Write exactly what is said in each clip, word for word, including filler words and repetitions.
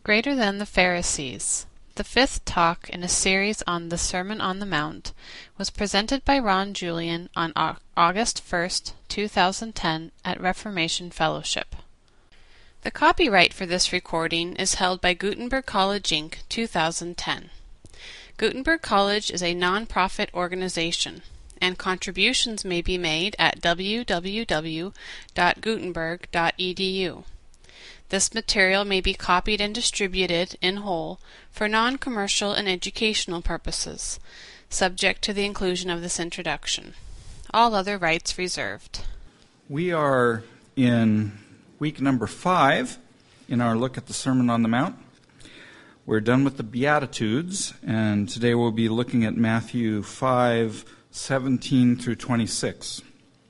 Greater than the Pharisees. The fifth talk in a series on the Sermon on the Mount was presented by Ron Julian on August first, two thousand ten at Reformation Fellowship. The copyright for this recording is held by Gutenberg College, Incorporated, two thousand ten. Gutenberg College is a non-profit organization, and contributions may be made at w w w dot gutenberg dot e d u. This material may be copied and distributed in whole for non-commercial and educational purposes, subject to the inclusion of this introduction. All other rights reserved. We are in week number five in our look at the Sermon on the Mount. We're done with the Beatitudes, and today we'll be looking at Matthew five, seventeen through twenty-six.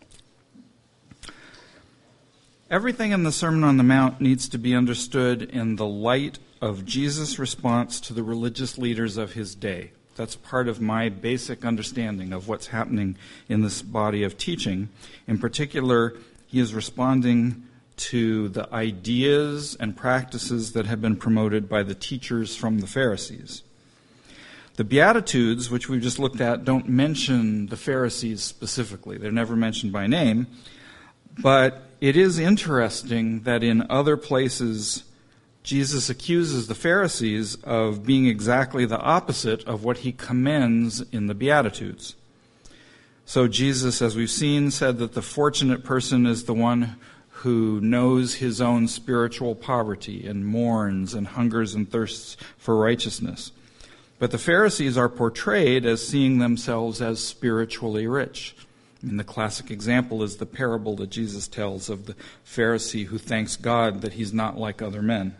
Everything in the Sermon on the Mount needs to be understood in the light of Jesus' response to the religious leaders of his day. That's part of my basic understanding of what's happening in this body of teaching. In particular, he is responding to the ideas and practices that have been promoted by the teachers from the Pharisees. The Beatitudes, which we've just looked at, don't mention the Pharisees specifically. They're never mentioned by name. But it is interesting that in other places, Jesus accuses the Pharisees of being exactly the opposite of what he commends in the Beatitudes. So Jesus, as we've seen, said that the fortunate person is the one who knows his own spiritual poverty and mourns and hungers and thirsts for righteousness. But the Pharisees are portrayed as seeing themselves as spiritually rich. And the classic example is the parable that Jesus tells of the Pharisee who thanks God that he's not like other men.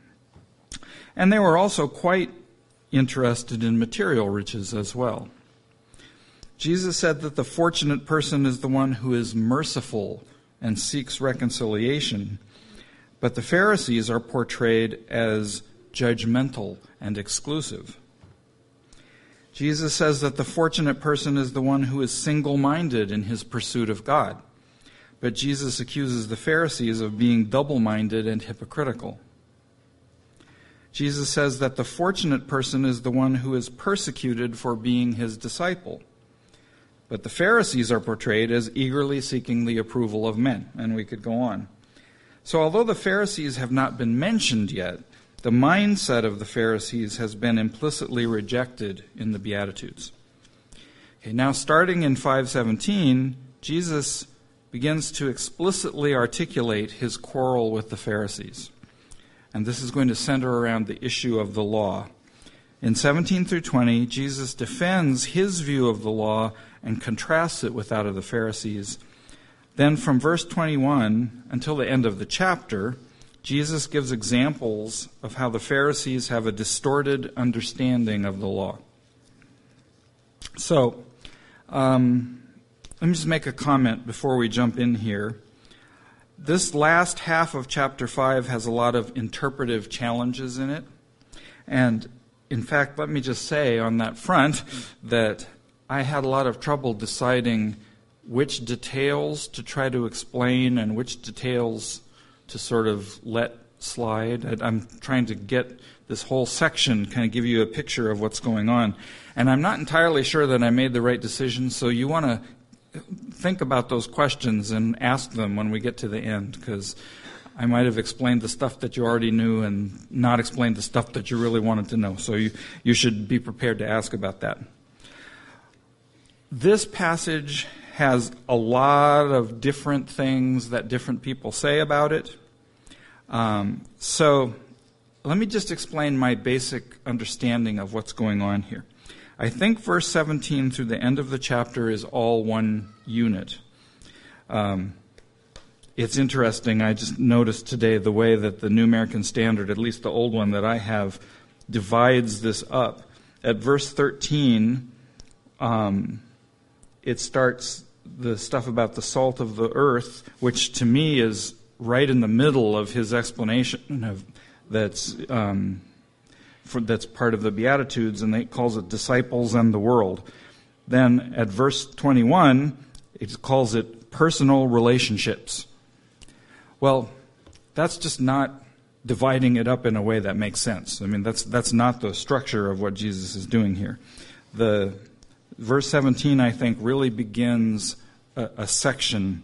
And they were also quite interested in material riches as well. Jesus said that the fortunate person is the one who is merciful and seeks reconciliation, but the Pharisees are portrayed as judgmental and exclusive. Jesus says that the fortunate person is the one who is single-minded in his pursuit of God. But Jesus accuses the Pharisees of being double-minded and hypocritical. Jesus says that the fortunate person is the one who is persecuted for being his disciple. But the Pharisees are portrayed as eagerly seeking the approval of men. And we could go on. So although the Pharisees have not been mentioned yet, the mindset of the Pharisees has been implicitly rejected in the Beatitudes. Okay, now starting in five seventeen, Jesus begins to explicitly articulate his quarrel with the Pharisees. And this is going to center around the issue of the law. In seventeen through twenty, Jesus defends his view of the law and contrasts it with that of the Pharisees. Then from verse twenty-one until the end of the chapter, Jesus gives examples of how the Pharisees have a distorted understanding of the law. So, um, let me just make a comment before we jump in here. This last half of chapter five has a lot of interpretive challenges in it. And, in fact, let me just say on that front that I had a lot of trouble deciding which details to try to explain and which details to sort of let slide. I'm trying to get this whole section, kind of give you a picture of what's going on. And I'm not entirely sure that I made the right decision, so you want to think about those questions and ask them when we get to the end, because I might have explained the stuff that you already knew and not explained the stuff that you really wanted to know. So you, you should be prepared to ask about that. This passage has a lot of different things that different people say about it. Um, so let me just explain my basic understanding of what's going on here. I think verse seventeen through the end of the chapter is all one unit. Um, it's interesting, I just noticed today the way that the New American Standard, at least the old one that I have, divides this up. At verse thirteen, um, it starts the stuff about the salt of the earth, which to me is right in the middle of his explanation of that's um, for, that's part of the Beatitudes, and he calls it disciples and the world. Then at verse twenty-one, it calls it personal relationships. Well, that's just not dividing it up in a way that makes sense. I mean, that's that's not the structure of what Jesus is doing here. The verse seventeen, I think, really begins a, a section.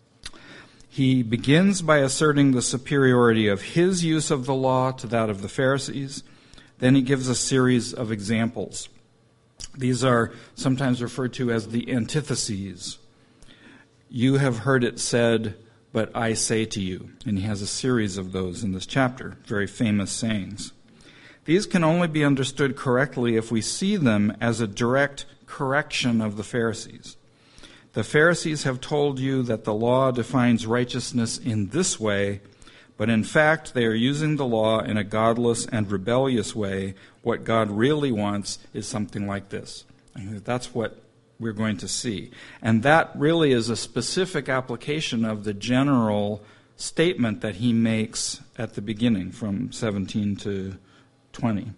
He begins by asserting the superiority of his use of the law to that of the Pharisees. Then he gives a series of examples. These are sometimes referred to as the antitheses. You have heard it said, but I say to you. And he has a series of those in this chapter, very famous sayings. These can only be understood correctly if we see them as a direct correction of the Pharisees. The Pharisees have told you that the law defines righteousness in this way, but in fact they are using the law in a godless and rebellious way. What God really wants is something like this. I think that's what we're going to see. And that really is a specific application of the general statement that he makes at the beginning from seventeen to twenty.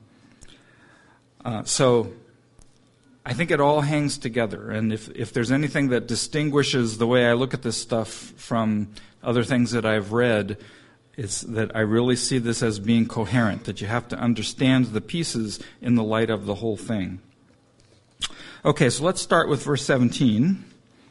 Uh, so I think it all hangs together. And if, if there's anything that distinguishes the way I look at this stuff from other things that I've read, it's that I really see this as being coherent, that you have to understand the pieces in the light of the whole thing. Okay, so let's start with verse seventeen.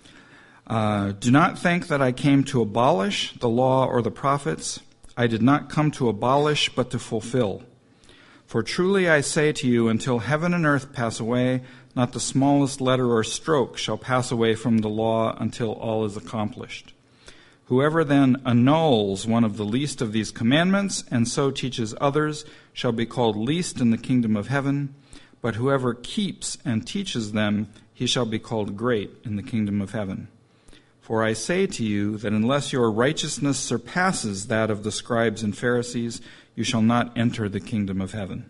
Uh, Do not think that I came to abolish the law or the prophets. I did not come to abolish, but to fulfill. For truly I say to you, until heaven and earth pass away, not the smallest letter or stroke shall pass away from the law until all is accomplished. Whoever then annuls one of the least of these commandments and so teaches others shall be called least in the kingdom of heaven. But whoever keeps and teaches them, he shall be called great in the kingdom of heaven. For I say to you that unless your righteousness surpasses that of the scribes and Pharisees, you shall not enter the kingdom of heaven.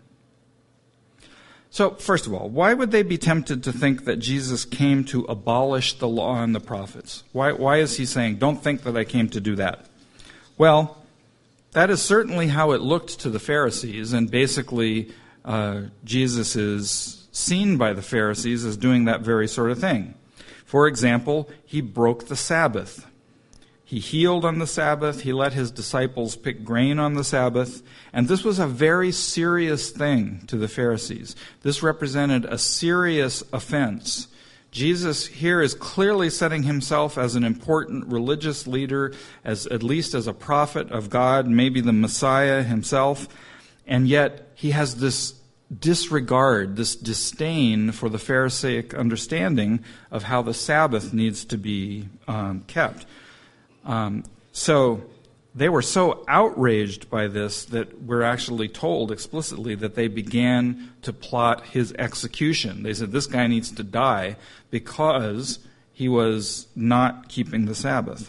So, first of all, why would they be tempted to think that Jesus came to abolish the law and the prophets? Why, why is he saying, don't think that I came to do that? Well, that is certainly how it looked to the Pharisees, and basically Uh, Jesus is seen by the Pharisees as doing that very sort of thing. For example, he broke the Sabbath. He healed on the Sabbath. He let his disciples pick grain on the Sabbath. And this was a very serious thing to the Pharisees. This represented a serious offense. Jesus here is clearly setting himself as an important religious leader, as at least as a prophet of God, maybe the Messiah himself. And yet, he has this disregard, this disdain for the Pharisaic understanding of how the Sabbath needs to be um, kept. Um, so, they were so outraged by this that we're actually told explicitly that they began to plot his execution. They said, this guy needs to die because he was not keeping the Sabbath.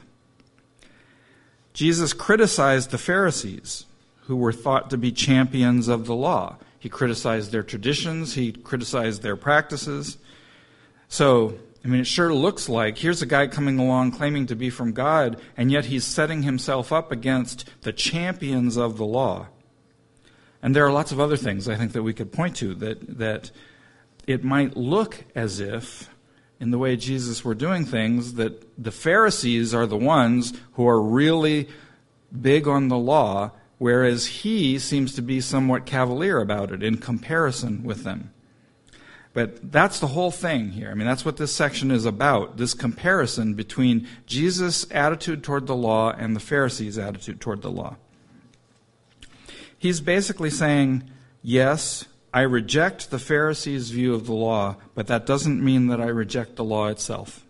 Jesus criticized the Pharisees, who were thought to be champions of the law. He criticized their traditions. He criticized their practices. So, I mean, it sure looks like here's a guy coming along claiming to be from God, and yet he's setting himself up against the champions of the law. And there are lots of other things I think that we could point to that, that it might look as if, in the way Jesus were doing things, that the Pharisees are the ones who are really big on the law, whereas he seems to be somewhat cavalier about it in comparison with them. But that's the whole thing here. I mean, that's what this section is about, this comparison between Jesus' attitude toward the law and the Pharisees' attitude toward the law. He's basically saying, yes, I reject the Pharisees' view of the law, but that doesn't mean that I reject the law itself.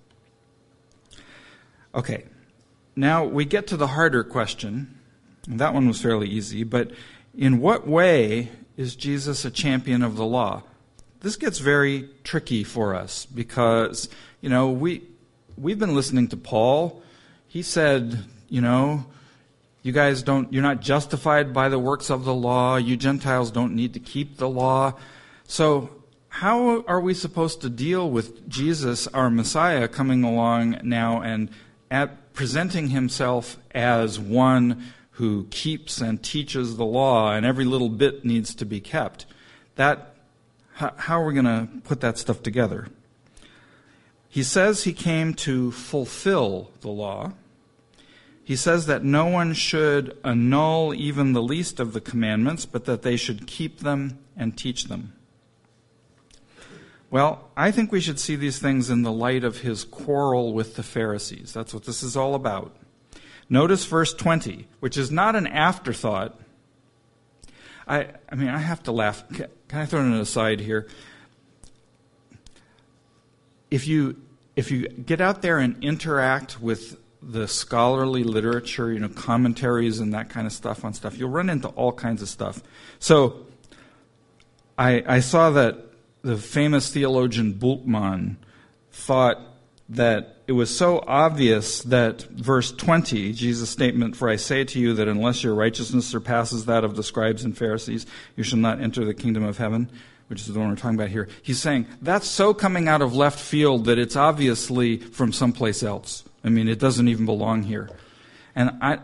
Okay, now we get to the harder question. That one was fairly easy, but in what way is Jesus a champion of the law? This gets very tricky for us because, you know, we, we've been listening to Paul. He said, you know, you guys don't, you're not justified by the works of the law. You Gentiles don't need to keep the law. So how are we supposed to deal with Jesus, our Messiah, coming along now and at presenting himself as one who keeps and teaches the law, and every little bit needs to be kept? That, how, how are we going to put that stuff together? He says he came to fulfill the law. he says that no one should annul even the least of the commandments, but that they should keep them and teach them. Well, I think we should see these things in the light of his quarrel with the Pharisees. That's what this is all about. Notice verse twenty, which is not an afterthought. I, I mean, I have to laugh. Can, can I throw an aside here? If you if you get out there and interact with the scholarly literature, you know, commentaries and that kind of stuff on stuff, you'll run into all kinds of stuff. So I, I saw that the famous theologian Bultmann thought that it was so obvious that verse twenty, Jesus' statement, "For I say to you that unless your righteousness surpasses that of the scribes and Pharisees, you shall not enter the kingdom of heaven," which is the one we're talking about here. He's saying that's so coming out of left field that it's obviously from someplace else. I mean, it doesn't even belong here. And I,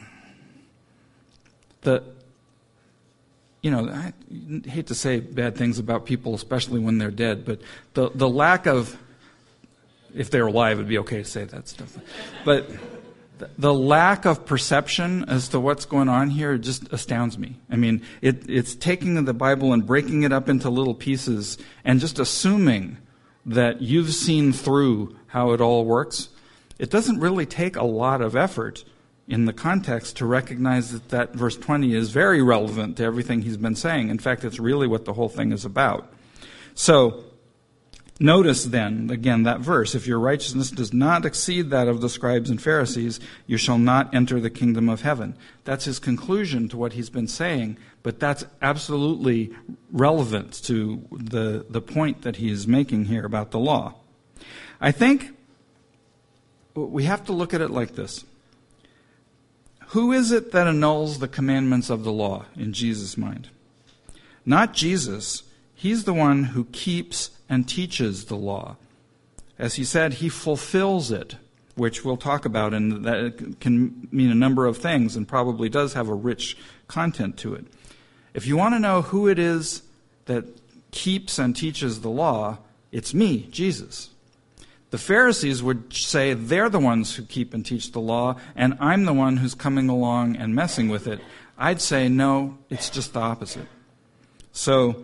the, you know, I hate to say bad things about people, especially when they're dead, but the, the lack of, if they're alive, it'd be okay to say that stuff. But the lack of perception as to what's going on here just astounds me. I mean, it, it's taking the Bible and breaking it up into little pieces and just assuming that you've seen through how it all works. It doesn't really take a lot of effort in the context to recognize that that verse twenty is very relevant to everything he's been saying. In fact, it's really what the whole thing is about. So, notice then, again, that verse, "If your righteousness does not exceed that of the scribes and Pharisees, you shall not enter the kingdom of heaven." That's his conclusion to what he's been saying, but that's absolutely relevant to the, the point that he is making here about the law. I think we have to look at it like this. Who is it that annuls the commandments of the law in Jesus' mind? Not Jesus. He's the one who keeps and teaches the law. As he said, he fulfills it, which we'll talk about, and that can mean a number of things and probably does have a rich content to it. If you want to know who it is that keeps and teaches the law, it's me, Jesus. The Pharisees would say they're the ones who keep and teach the law, and I'm the one who's coming along and messing with it. I'd say, no, it's just the opposite. So,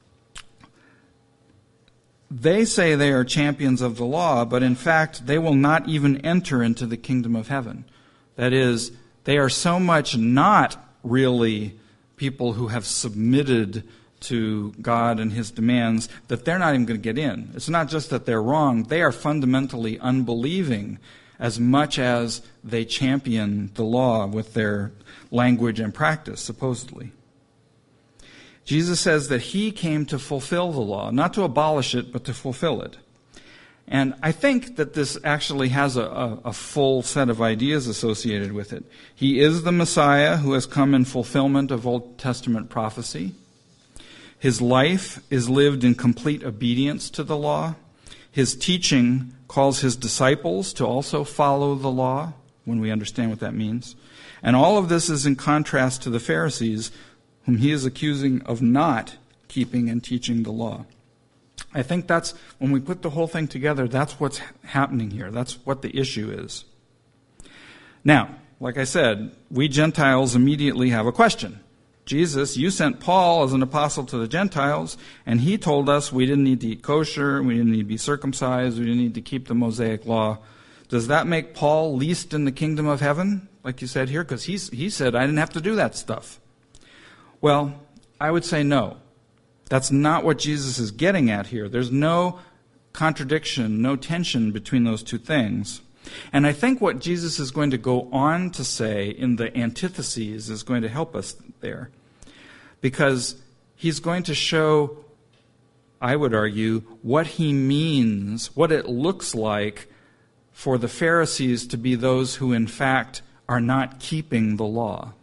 they say they are champions of the law, but in fact, they will not even enter into the kingdom of heaven. That is, they are so much not really people who have submitted to God and his demands that they're not even going to get in. It's not just that they're wrong. They are fundamentally unbelieving as much as they champion the law with their language and practice, supposedly. Jesus says that he came to fulfill the law, not to abolish it, but to fulfill it. And I think that this actually has a, a, a full set of ideas associated with it. He is the Messiah who has come in fulfillment of Old Testament prophecy. His life is lived in complete obedience to the law. His teaching calls his disciples to also follow the law, when we understand what that means. And all of this is in contrast to the Pharisees, whom he is accusing of not keeping and teaching the law. I think that's, when we put the whole thing together, that's what's happening here. That's what the issue is. Now, like I said, we Gentiles immediately have a question. Jesus, you sent Paul as an apostle to the Gentiles, and he told us we didn't need to eat kosher, we didn't need to be circumcised, we didn't need to keep the Mosaic law. Does that make Paul least in the kingdom of heaven, like you said here? Because he said I didn't have to do that stuff. Well, I would say no. That's not what Jesus is getting at here. There's no contradiction, no tension between those two things. And I think what Jesus is going to go on to say in the antitheses is going to help us there. Because he's going to show, I would argue, what he means, what it looks like for the Pharisees to be those who in fact are not keeping the law.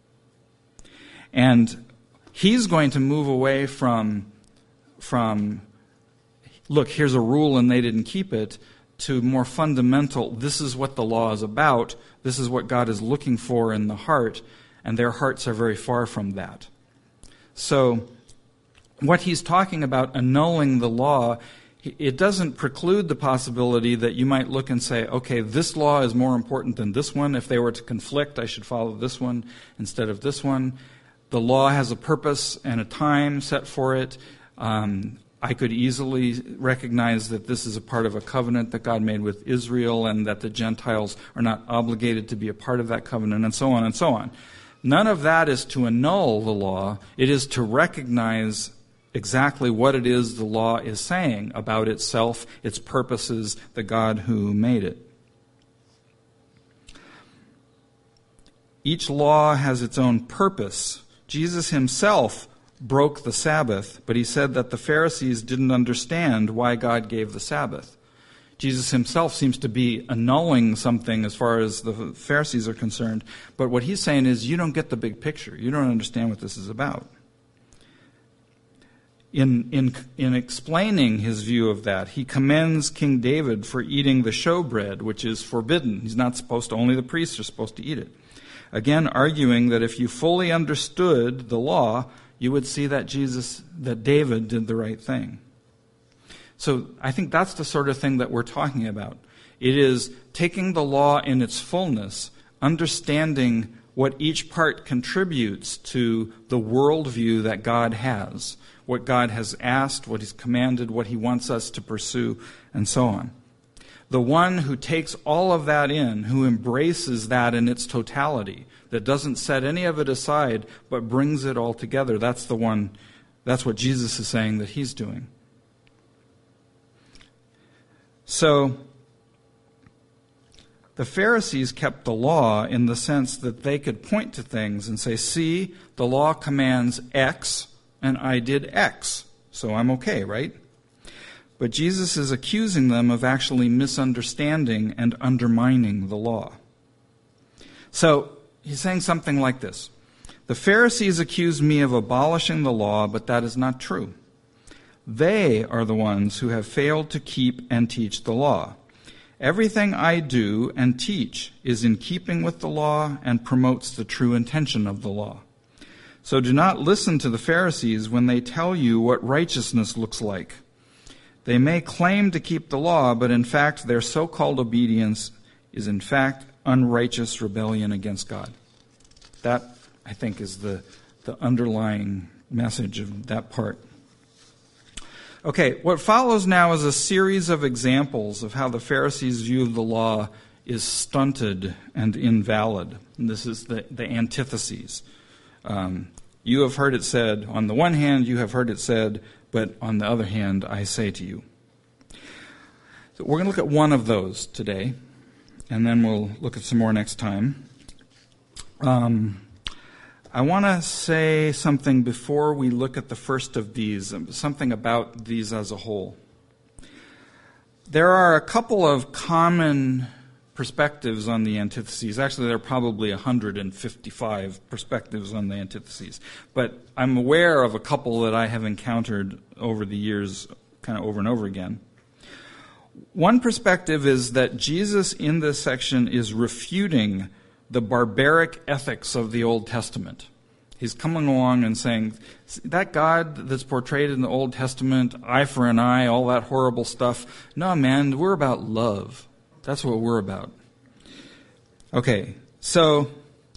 And he's going to move away from, from, look, here's a rule and they didn't keep it, to more fundamental, this is what the law is about, this is what God is looking for in the heart, and their hearts are very far from that. So, what he's talking about, annulling the law, It doesn't preclude the possibility that you might look and say, okay, this law is more important than this one. If they were to conflict, I should follow this one instead of this one. The law has a purpose and a time set for it. Um, I could easily recognize that this is a part of a covenant that God made with Israel and that the Gentiles are not obligated to be a part of that covenant, and so on and so on. None of that is to annul the law. It is to recognize exactly what it is the law is saying about itself, its purposes, the God who made it. Each law has its own purpose. Jesus himself broke the Sabbath, but he said that the Pharisees didn't understand why God gave the Sabbath. Jesus himself seems to be annulling something as far as the Pharisees are concerned, but what he's saying is, you don't get the big picture. You don't understand what this is about. In, in, in explaining his view of that, he commends King David for eating the showbread, which is forbidden. He's not supposed to, only the priests are supposed to eat it. Again, arguing that if you fully understood the law, you would see that Jesus, that David did the right thing. So I think that's the sort of thing that we're talking about. It is taking the law in its fullness, understanding what each part contributes to the worldview that God has, what God has asked, what he's commanded, what he wants us to pursue, and so on. The one who takes all of that in, who embraces that in its totality, that doesn't set any of it aside, but brings it all together, that's the one, that's what Jesus is saying that he's doing. So, the Pharisees kept the law in the sense that they could point to things and say, see, the law commands X, and I did X, so I'm okay, right? But Jesus is accusing them of actually misunderstanding and undermining the law. So, he's saying something like this. The Pharisees accuse me of abolishing the law, but that is not true. They are the ones who have failed to keep and teach the law. Everything I do and teach is in keeping with the law and promotes the true intention of the law. So do not listen to the Pharisees when they tell you what righteousness looks like. They may claim to keep the law, but in fact their so-called obedience is in fact unrighteous rebellion against God. That, I think, is the, the underlying message of that part. Okay, what follows now is a series of examples of how the Pharisees' view of the law is stunted and invalid. And this is the, the antitheses. Um, you have heard it said, on the one hand, you have heard it said, but on the other hand, I say to you. So we're going to look at one of those today, and then we'll look at some more next time. Um, I want to say something before we look at the first of these, something about these as a whole. There are a couple of common perspectives on the antitheses. Actually, there are probably one hundred fifty-five perspectives on the antitheses. But I'm aware of a couple that I have encountered over the years, kind of over and over again. One perspective is that Jesus in this section is refuting the barbaric ethics of the Old Testament. He's coming along and saying, that God that's portrayed in the Old Testament, eye for an eye, all that horrible stuff, no, man, we're about love. That's what we're about. Okay, so,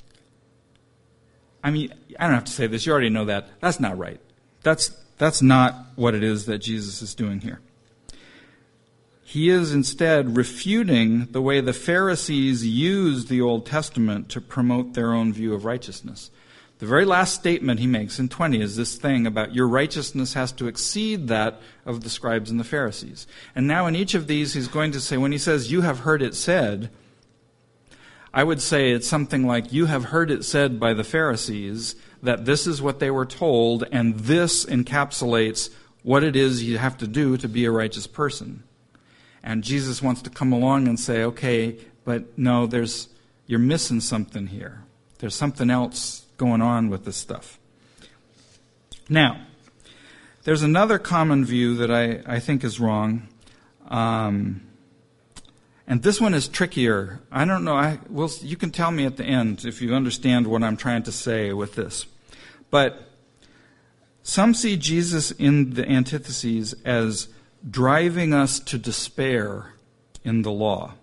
I mean, I don't have to say this. You already know that. That's not right. That's, that's not what it is that Jesus is doing here. He is instead refuting the way the Pharisees used the Old Testament to promote their own view of righteousness. The very last statement he makes in twenty is this thing about your righteousness has to exceed that of the scribes and the Pharisees. And now in each of these he's going to say, when he says, you have heard it said, I would say it's something like, you have heard it said by the Pharisees that this is what they were told, and this encapsulates what it is you have to do to be a righteous person. And Jesus wants to come along and say, okay, but no, there's you're missing something here. There's something else going on with this stuff. Now, there's another common view that I, I think is wrong. Um, and this one is trickier. I don't know. I, well, you can tell me at the end if you understand what I'm trying to say with this. But some see Jesus in the antitheses as driving us to despair in the law.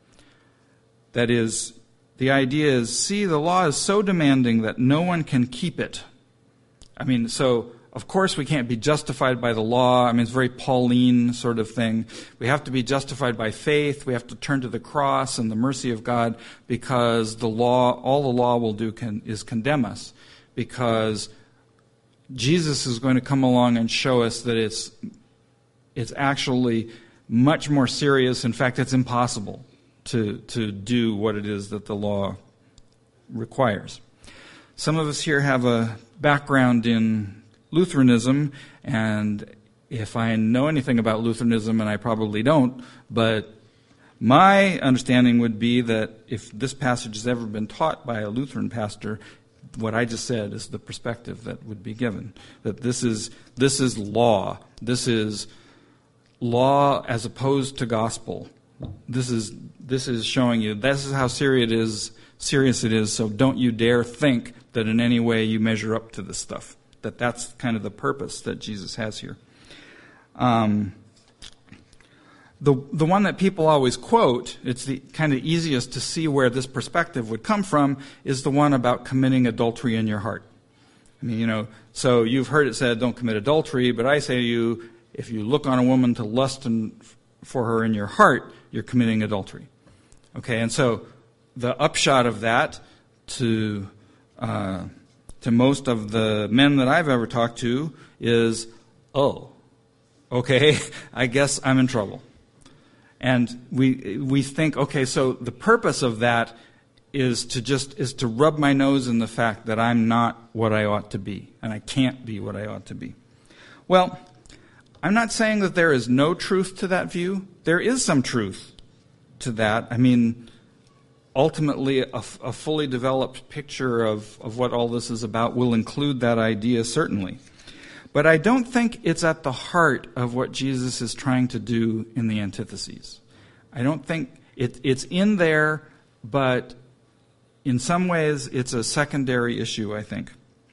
That is, the idea is, see, the law is so demanding that no one can keep it. I mean, so, of course, we can't be justified by the law. I mean, it's a very Pauline sort of thing. We have to be justified by faith. We have to turn to the cross and the mercy of God, because the law, all the law will do can, is condemn us. Because Jesus is going to come along and show us that it's it's actually much more serious. In fact, it's impossible to to do what it is that the law requires. Some of us here have a background in Lutheranism, and if I know anything about Lutheranism, and I probably don't, but my understanding would be that if this passage has ever been taught by a Lutheran pastor, what I just said is the perspective that would be given. That this is this is law. This is law as opposed to gospel. This is this is showing you this is how serious it is. Serious it is. So don't you dare think that in any way you measure up to this stuff. That that's kind of the purpose that Jesus has here. Um, the the one that people always quote, it's the kind of easiest to see where this perspective would come from, is the one about committing adultery in your heart. I mean, you know, so you've heard it said, don't commit adultery, but I say to you, if you look on a woman to lust in, for her in your heart, you're committing adultery. Okay, and so the upshot of that to uh, to most of the men that I've ever talked to is, oh, okay, I guess I'm in trouble. And we we think, okay, so the purpose of that is to just is to rub my nose in the fact that I'm not what I ought to be, and I can't be what I ought to be. Well, I'm not saying that there is no truth to that view. There is some truth to that. I mean, ultimately, a, a fully developed picture of, of what all this is about will include that idea, certainly. But I don't think it's at the heart of what Jesus is trying to do in the antitheses. I don't think it, it's in there, but in some ways it's a secondary issue, I think.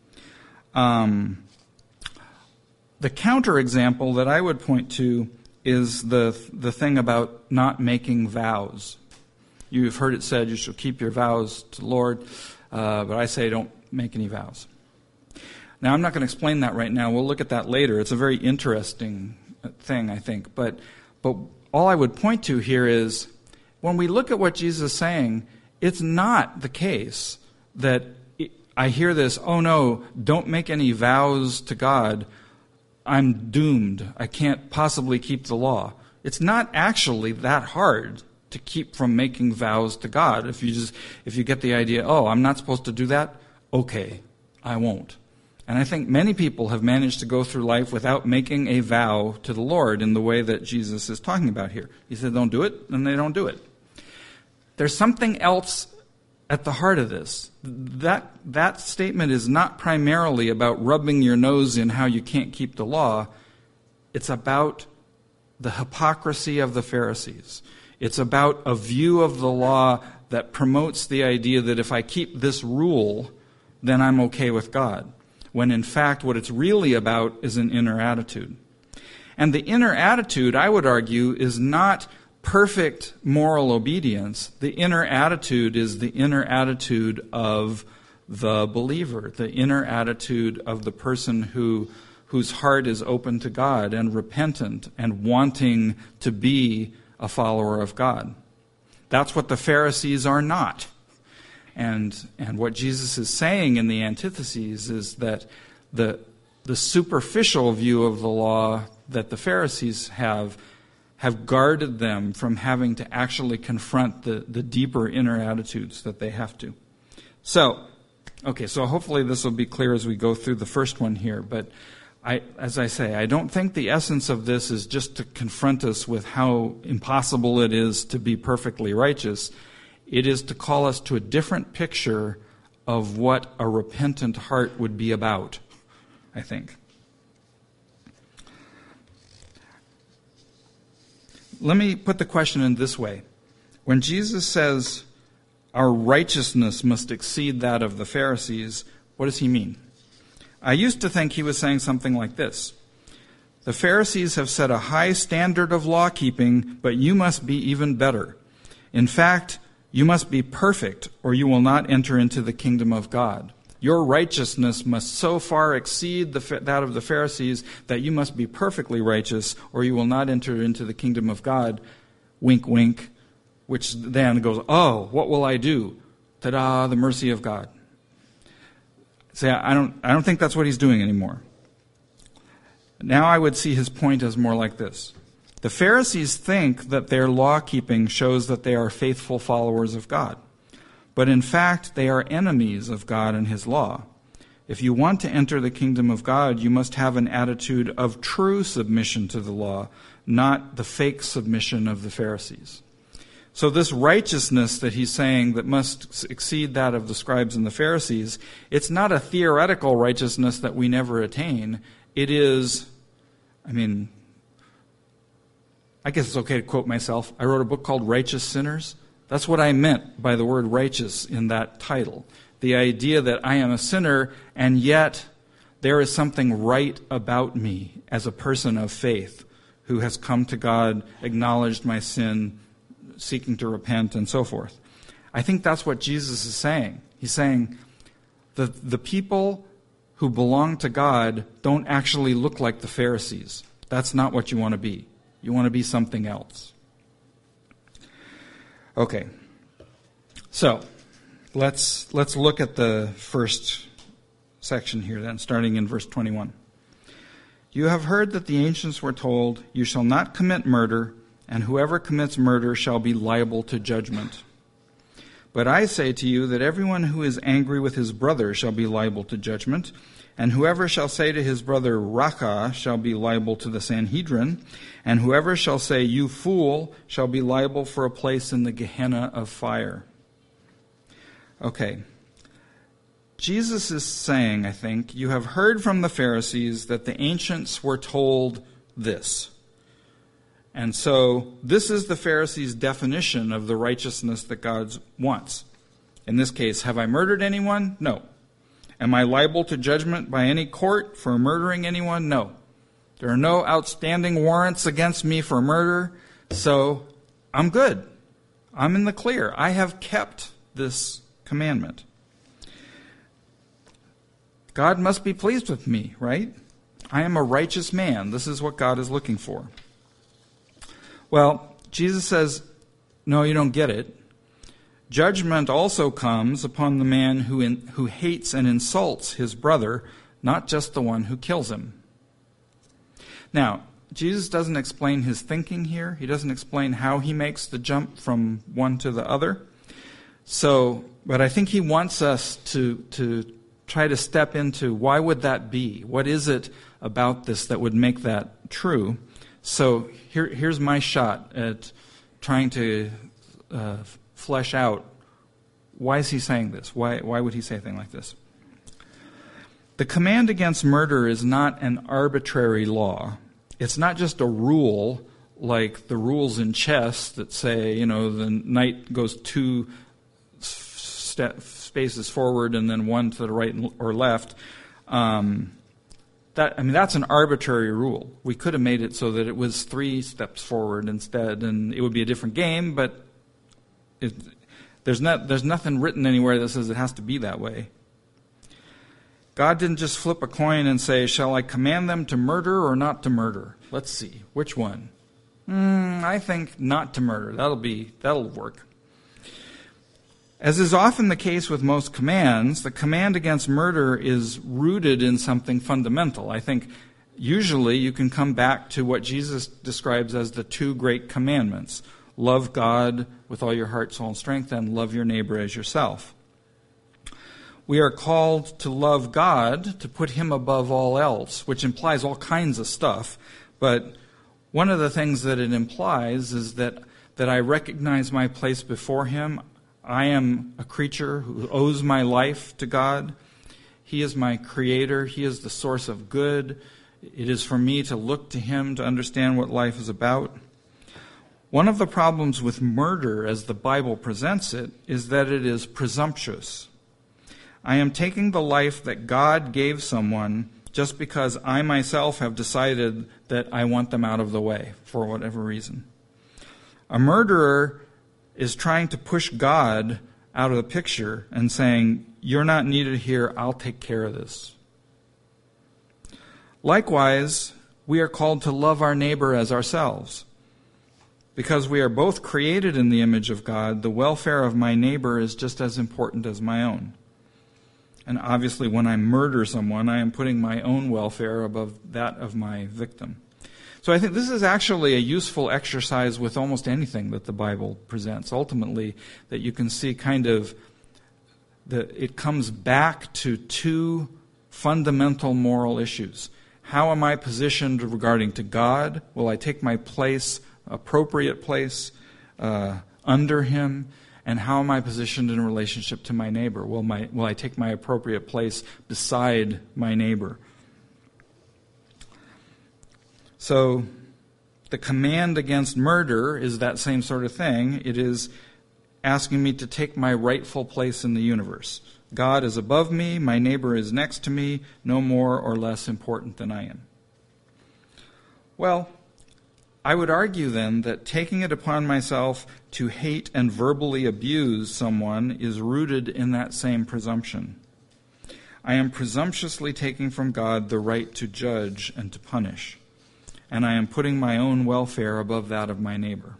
Um, the counterexample that I would point to is the the thing about not making vows. You've heard it said you shall keep your vows to the Lord, uh, but I say don't make any vows. Now, I'm not going to explain that right now. We'll look at that later. It's a very interesting thing, I think. But but all I would point to here is when we look at what Jesus is saying, it's not the case that I hear this, oh no, don't make any vows to God. I'm doomed. I can't possibly keep the law. It's not actually that hard to keep from making vows to God. If you just if you get the idea, oh, I'm not supposed to do that, okay, I won't. And I think many people have managed to go through life without making a vow to the Lord in the way that Jesus is talking about here. He said, don't do it, and they don't do it. There's something else at the heart of this. That, that statement is not primarily about rubbing your nose in how you can't keep the law. It's about the hypocrisy of the Pharisees. It's about a view of the law that promotes the idea that if I keep this rule, then I'm okay with God. When in fact what it's really about is an inner attitude. And the inner attitude, I would argue, is not perfect moral obedience. The inner attitude is the inner attitude of the believer, the inner attitude of the person who whose heart is open to God and repentant and wanting to be a follower of God. That's what the Pharisees are not. And and what Jesus is saying in the antitheses is that the the superficial view of the law that the Pharisees have have guarded them from having to actually confront the, the deeper inner attitudes that they have to. So, okay, so hopefully this will be clear as we go through the first one here. But I, as I say, I don't think the essence of this is just to confront us with how impossible it is to be perfectly righteous. It is to call us to a different picture of what a repentant heart would be about, I think. Let me put the question in this way. When Jesus says our righteousness must exceed that of the Pharisees, what does he mean? I used to think he was saying something like this. The Pharisees have set a high standard of law-keeping, but you must be even better. In fact, you must be perfect, or you will not enter into the kingdom of God. Your righteousness must so far exceed the, that of the Pharisees that you must be perfectly righteous, or you will not enter into the kingdom of God. Wink, wink. Which then goes, oh, what will I do? Ta-da, the mercy of God. See, I don't, I don't think that's what he's doing anymore. Now I would see his point as more like this. The Pharisees think that their law-keeping shows that they are faithful followers of God. But in fact, they are enemies of God and his law. If you want to enter the kingdom of God, you must have an attitude of true submission to the law, not the fake submission of the Pharisees. So this righteousness that he's saying that must exceed that of the scribes and the Pharisees, it's not a theoretical righteousness that we never attain. It is, I mean, I guess it's okay to quote myself. I wrote a book called Righteous Sinners. That's what I meant by the word righteous in that title. The idea that I am a sinner, and yet there is something right about me as a person of faith who has come to God, acknowledged my sin, seeking to repent, and so forth. I think that's what Jesus is saying. He's saying the, the people who belong to God don't actually look like the Pharisees. That's not what you want to be. You want to be something else. Okay. So, let's let's look at the first section here then, starting in verse twenty-one. You have heard that the ancients were told, you shall not commit murder, and whoever commits murder shall be liable to judgment. But I say to you that everyone who is angry with his brother shall be liable to judgment, and whoever shall say to his brother, Raca, shall be liable to the Sanhedrin, and whoever shall say, you fool, shall be liable for a place in the Gehenna of fire. Okay. Jesus is saying, I think, you have heard from the Pharisees that the ancients were told this. And so this is the Pharisees' definition of the righteousness that God wants. In this case, have I murdered anyone? No. Am I liable to judgment by any court for murdering anyone? No. There are no outstanding warrants against me for murder, so I'm good. I'm in the clear. I have kept this commandment. God must be pleased with me, right? I am a righteous man. This is what God is looking for. Well, Jesus says, no, you don't get it. Judgment also comes upon the man who in, who hates and insults his brother, not just the one who kills him. Now, Jesus doesn't explain his thinking here. He doesn't explain how he makes the jump from one to the other. So, but I think he wants us to, to try to step into why would that be? What is it about this that would make that true? So here, here's my shot at trying to uh, flesh out why is he saying this? Why, why would he say a thing like this? The command against murder is not an arbitrary law. It's not just a rule like the rules in chess that say, you know, the knight goes two st- spaces forward and then one to the right or left. Um, that I mean, that's an arbitrary rule. We could have made it so that it was three steps forward instead, and it would be a different game, but it, there's not there's nothing written anywhere that says it has to be that way. God didn't just flip a coin and say, shall I command them to murder or not to murder? Let's see. Which one? Mm, I think not to murder. That'll be, that'll work. As is often the case with most commands, the command against murder is rooted in something fundamental. I think usually you can come back to what Jesus describes as the two great commandments. Love God with all your heart, soul, and strength, and love your neighbor as yourself. We are called to love God, to put him above all else, which implies all kinds of stuff. But one of the things that it implies is that, that I recognize my place before him. I am a creature who owes my life to God. He is my creator. He is the source of good. It is for me to look to him to understand what life is about. One of the problems with murder, as the Bible presents it, is that it is presumptuous. I am taking the life that God gave someone just because I myself have decided that I want them out of the way for whatever reason. A murderer is trying to push God out of the picture and saying, you're not needed here, I'll take care of this. Likewise, we are called to love our neighbor as ourselves. Because we are both created in the image of God, the welfare of my neighbor is just as important as my own. And obviously, when I murder someone, I am putting my own welfare above that of my victim. So I think this is actually a useful exercise with almost anything that the Bible presents. Ultimately, that you can see kind of that it comes back to two fundamental moral issues. How am I positioned regarding to God? Will I take my place, appropriate place, uh, under Him? And how am I positioned in relationship to my neighbor? Will my will I take my appropriate place beside my neighbor? So the command against murder is that same sort of thing. It is asking me to take my rightful place in the universe. God is above me, my neighbor is next to me, no more or less important than I am. Well, I would argue then that taking it upon myself to hate and verbally abuse someone is rooted in that same presumption. I am presumptuously taking from God the right to judge and to punish, and I am putting my own welfare above that of my neighbor.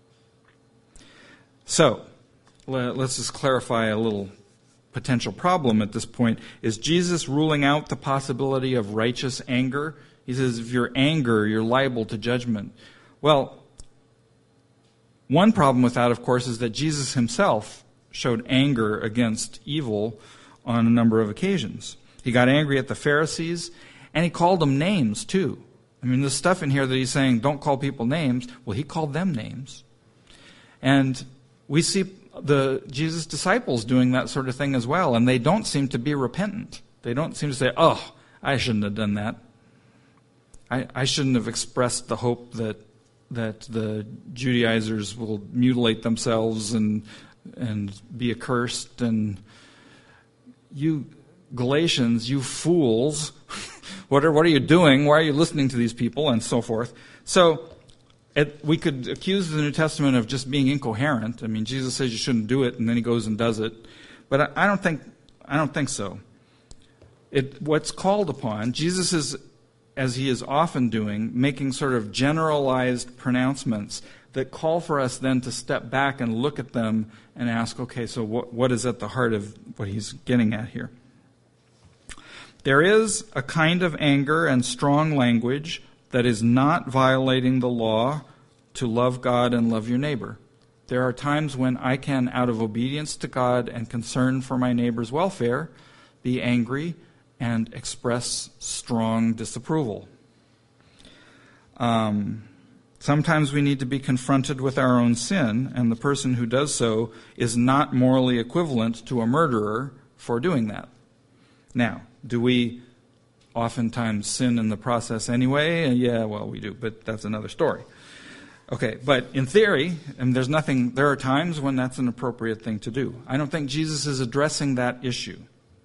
So, let's just clarify a little potential problem at this point. Is Jesus ruling out the possibility of righteous anger? He says, if you're anger, you're liable to judgment. Well, one problem with that, of course, is that Jesus himself showed anger against evil on a number of occasions. He got angry at the Pharisees, and he called them names, too. I mean, there's stuff in here that he's saying, don't call people names. Well, he called them names. And we see the Jesus' disciples doing that sort of thing as well, and they don't seem to be repentant. They don't seem to say, oh, I shouldn't have done that. I, I shouldn't have expressed the hope that that the Judaizers will mutilate themselves and and be accursed. And you Galatians, you fools, what are what are you doing? Why are you listening to these people? And so forth. So it, we could accuse the New Testament of just being incoherent. I mean, Jesus says you shouldn't do it, and then he goes and does it. But I, I don't think I don't think so. It what's called upon, Jesus is, as he is often doing, making sort of generalized pronouncements that call for us then to step back and look at them and ask, okay, so what, what is at the heart of what he's getting at here? There is a kind of anger and strong language that is not violating the law to love God and love your neighbor. There are times when I can, out of obedience to God and concern for my neighbor's welfare, be angry and express strong disapproval. Um, sometimes we need to be confronted with our own sin, and the person who does so is not morally equivalent to a murderer for doing that. Now, do we oftentimes sin in the process anyway? Yeah, well, we do, but that's another story. Okay, but in theory, and there's nothing, there are times when that's an appropriate thing to do. I don't think Jesus is addressing that issue.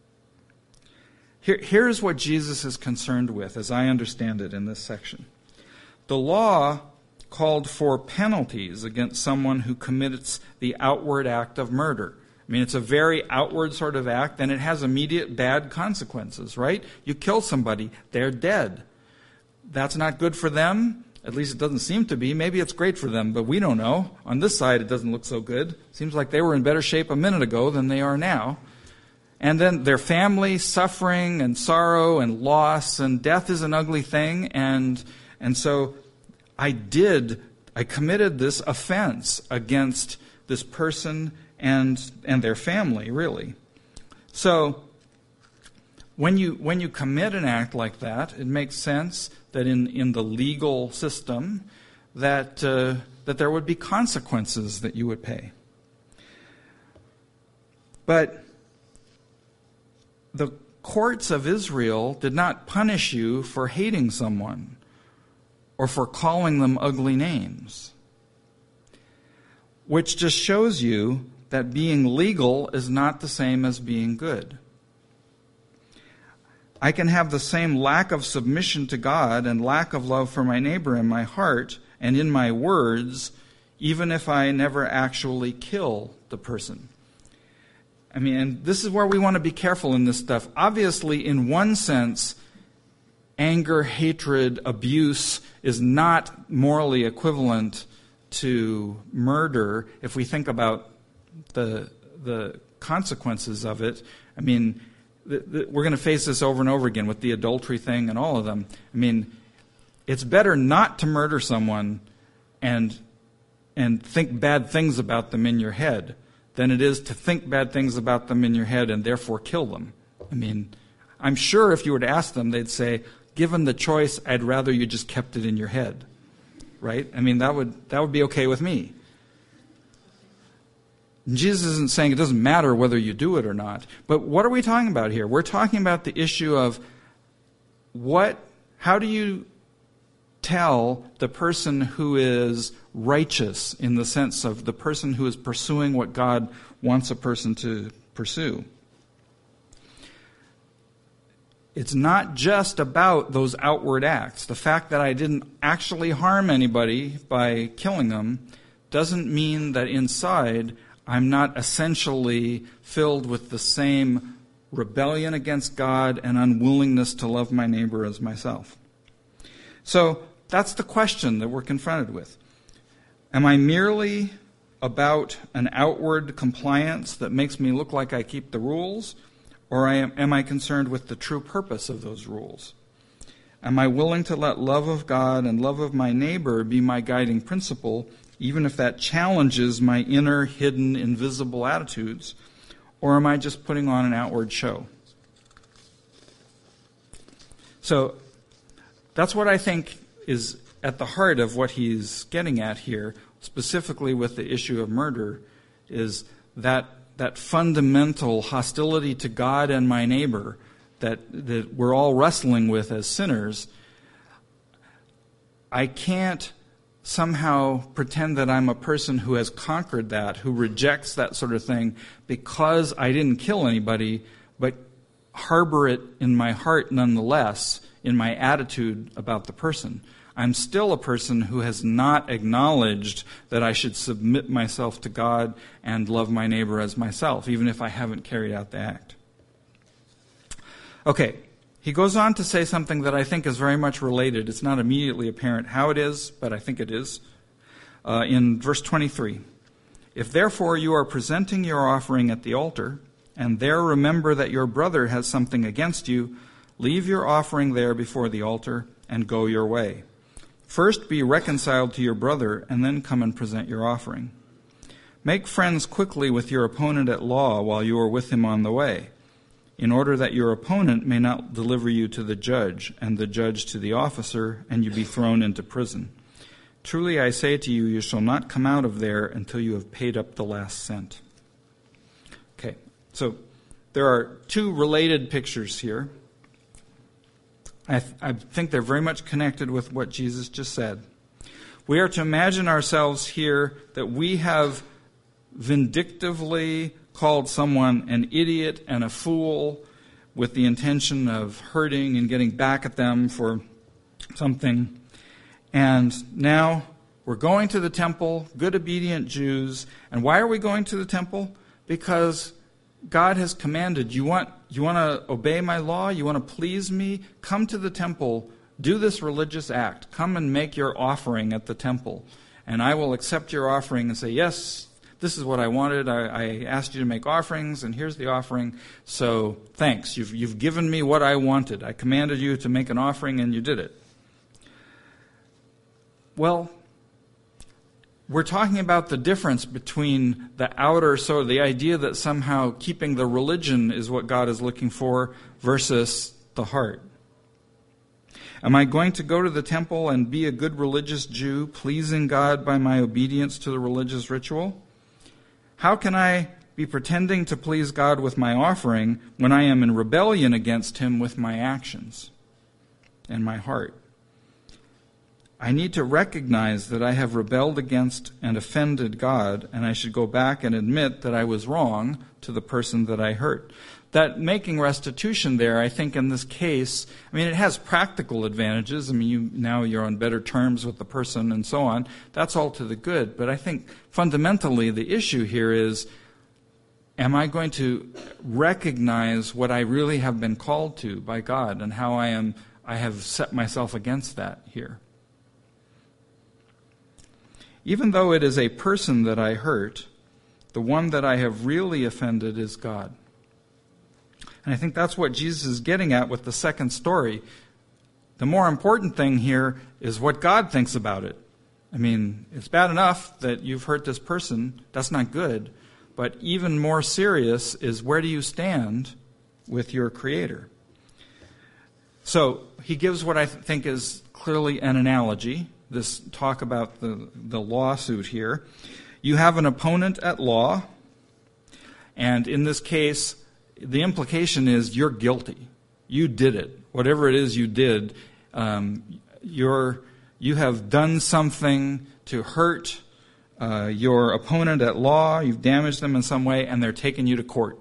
Here, here's what Jesus is concerned with, as I understand it in this section. The law called for penalties against someone who commits the outward act of murder. I mean, it's a very outward sort of act, and it has immediate bad consequences, right? You kill somebody, they're dead. That's not good for them. At least it doesn't seem to be. Maybe it's great for them, but we don't know. On this side, it doesn't look so good. Seems like they were in better shape a minute ago than they are now. And then their family suffering and sorrow and loss, and death is an ugly thing. And and so I did, I committed this offense against this person and and their family, really. So when you when you commit an act like that, it makes sense that in, in the legal system that uh, that there would be consequences that you would pay. But the courts of Israel did not punish you for hating someone or for calling them ugly names, which just shows you that being legal is not the same as being good. I can have the same lack of submission to God and lack of love for my neighbor in my heart and in my words, even if I never actually kill the person. I mean, and this is where we want to be careful in this stuff. Obviously, in one sense, anger, hatred, abuse is not morally equivalent to murder if we think about the the consequences of it. I mean, the, the, we're going to face this over and over again with the adultery thing and all of them. I mean, it's better not to murder someone and and think bad things about them in your head than it is to think bad things about them in your head and therefore kill them. I mean, I'm sure if you were to ask them, they'd say, given the choice, I'd rather you just kept it in your head. Right? I mean, that would that would be okay with me. Jesus isn't saying it doesn't matter whether you do it or not. But what are we talking about here? We're talking about the issue of what, how do you tell the person who is righteous in the sense of the person who is pursuing what God wants a person to pursue? It's not just about those outward acts. The fact that I didn't actually harm anybody by killing them doesn't mean that inside I'm not essentially filled with the same rebellion against God and unwillingness to love my neighbor as myself. So that's the question that we're confronted with. Am I merely about an outward compliance that makes me look like I keep the rules? Or am, am I concerned with the true purpose of those rules? Am I willing to let love of God and love of my neighbor be my guiding principle, even if that challenges my inner, hidden, invisible attitudes? Or am I just putting on an outward show? So that's what I think is at the heart of what he's getting at here, specifically with the issue of murder, is that that fundamental hostility to God and my neighbor that, that we're all wrestling with as sinners. I can't somehow pretend that I'm a person who has conquered that, who rejects that sort of thing because I didn't kill anybody, but harbor it in my heart nonetheless in my attitude about the person. I'm still a person who has not acknowledged that I should submit myself to God and love my neighbor as myself, even if I haven't carried out the act. Okay, he goes on to say something that I think is very much related. It's not immediately apparent how it is, but I think it is. Uh, in verse twenty-three, if therefore you are presenting your offering at the altar, and there remember that your brother has something against you, leave your offering there before the altar and go your way. First be reconciled to your brother, and then come and present your offering. Make friends quickly with your opponent at law while you are with him on the way, in order that your opponent may not deliver you to the judge, and the judge to the officer, and you be thrown into prison. Truly I say to you, you shall not come out of there until you have paid up the last cent. Okay, so there are two related pictures here. I, th- I think they're very much connected with what Jesus just said. We are to imagine ourselves here that we have vindictively called someone an idiot and a fool with the intention of hurting and getting back at them for something. And now we're going to the temple, good obedient Jews. And why are we going to the temple? Because God has commanded, you want you want to obey my law? You want to please me? Come to the temple. Do this religious act. Come and make your offering at the temple. And I will accept your offering and say, yes, this is what I wanted. I, I asked you to make offerings, and here's the offering. So thanks. You've, you've given me what I wanted. I commanded you to make an offering, and you did it. Well, we're talking about the difference between the outer, so the idea that somehow keeping the religion is what God is looking for versus the heart. Am I going to go to the temple and be a good religious Jew, pleasing God by my obedience to the religious ritual? How can I be pretending to please God with my offering when I am in rebellion against Him with my actions and my heart? I need to recognize that I have rebelled against and offended God, and I should go back and admit that I was wrong to the person that I hurt. that making restitution there, I think in this case, I mean, it has practical advantages. I mean, you now you're on better terms with the person and so on. That's all to the good. But I think fundamentally the issue here is, am I going to recognize what I really have been called to by God and how I am I have set myself against that here? Even though it is a person that I hurt, the one that I have really offended is God. And I think that's what Jesus is getting at with the second story. The more important thing here is what God thinks about it. I mean, it's bad enough that you've hurt this person. That's not good. But even more serious is, where do you stand with your Creator? So he gives what I think is clearly an analogy, this talk about the, the lawsuit here. You have an opponent at law, and in this case, the implication is you're guilty. You did it. Whatever it is you did, um, you're, you have done something to hurt uh, your opponent at law. You've damaged them in some way, and they're taking you to court.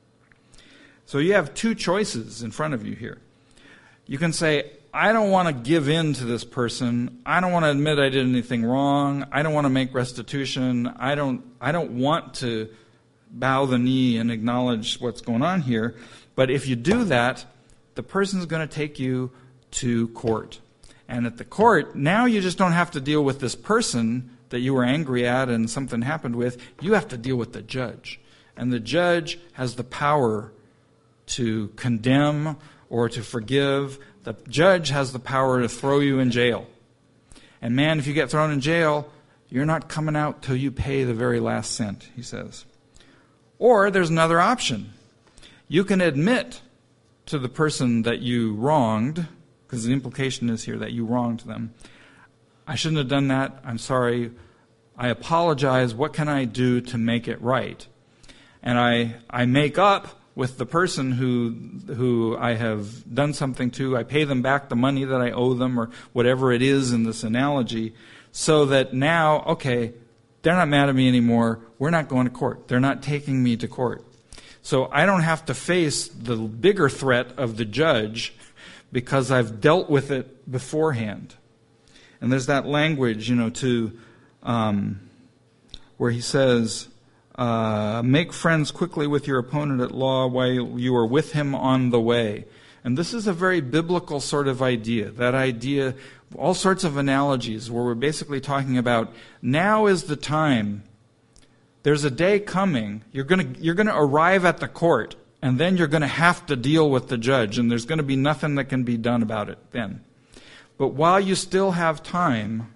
So you have two choices in front of you here. You can say, I don't want to give in to this person. I don't want to admit I did anything wrong. I don't want to make restitution. I don't, I don't want to bow the knee and acknowledge what's going on here. But if you do that, the person's going to take you to court. And at the court, now you just don't have to deal with this person that you were angry at and something happened with. You have to deal with the judge. And the judge has the power to condemn or to forgive. The judge has the power to throw you in jail. And man, if you get thrown in jail, you're not coming out till you pay the very last cent, he says. Or there's another option. You can admit to the person that you wronged, because the implication is here that you wronged them. I shouldn't have done that. I'm sorry. I apologize. What can I do to make it right? And I, I make up with the person who who I have done something to. I pay them back the money that I owe them, or whatever it is in this analogy, so that now, okay, they're not mad at me anymore. We're not going to court. They're not taking me to court. So I don't have to face the bigger threat of the judge because I've dealt with it beforehand. And there's that language, you know, to um, where he says, uh, make friends quickly with your opponent at law while you are with him on the way. And this is a very biblical sort of idea. That idea, all sorts of analogies where we're basically talking about, now is the time. There's a day coming. You're going to you're going to arrive at the court, and then you're going to have to deal with the judge, and there's going to be nothing that can be done about it then. But while you still have time,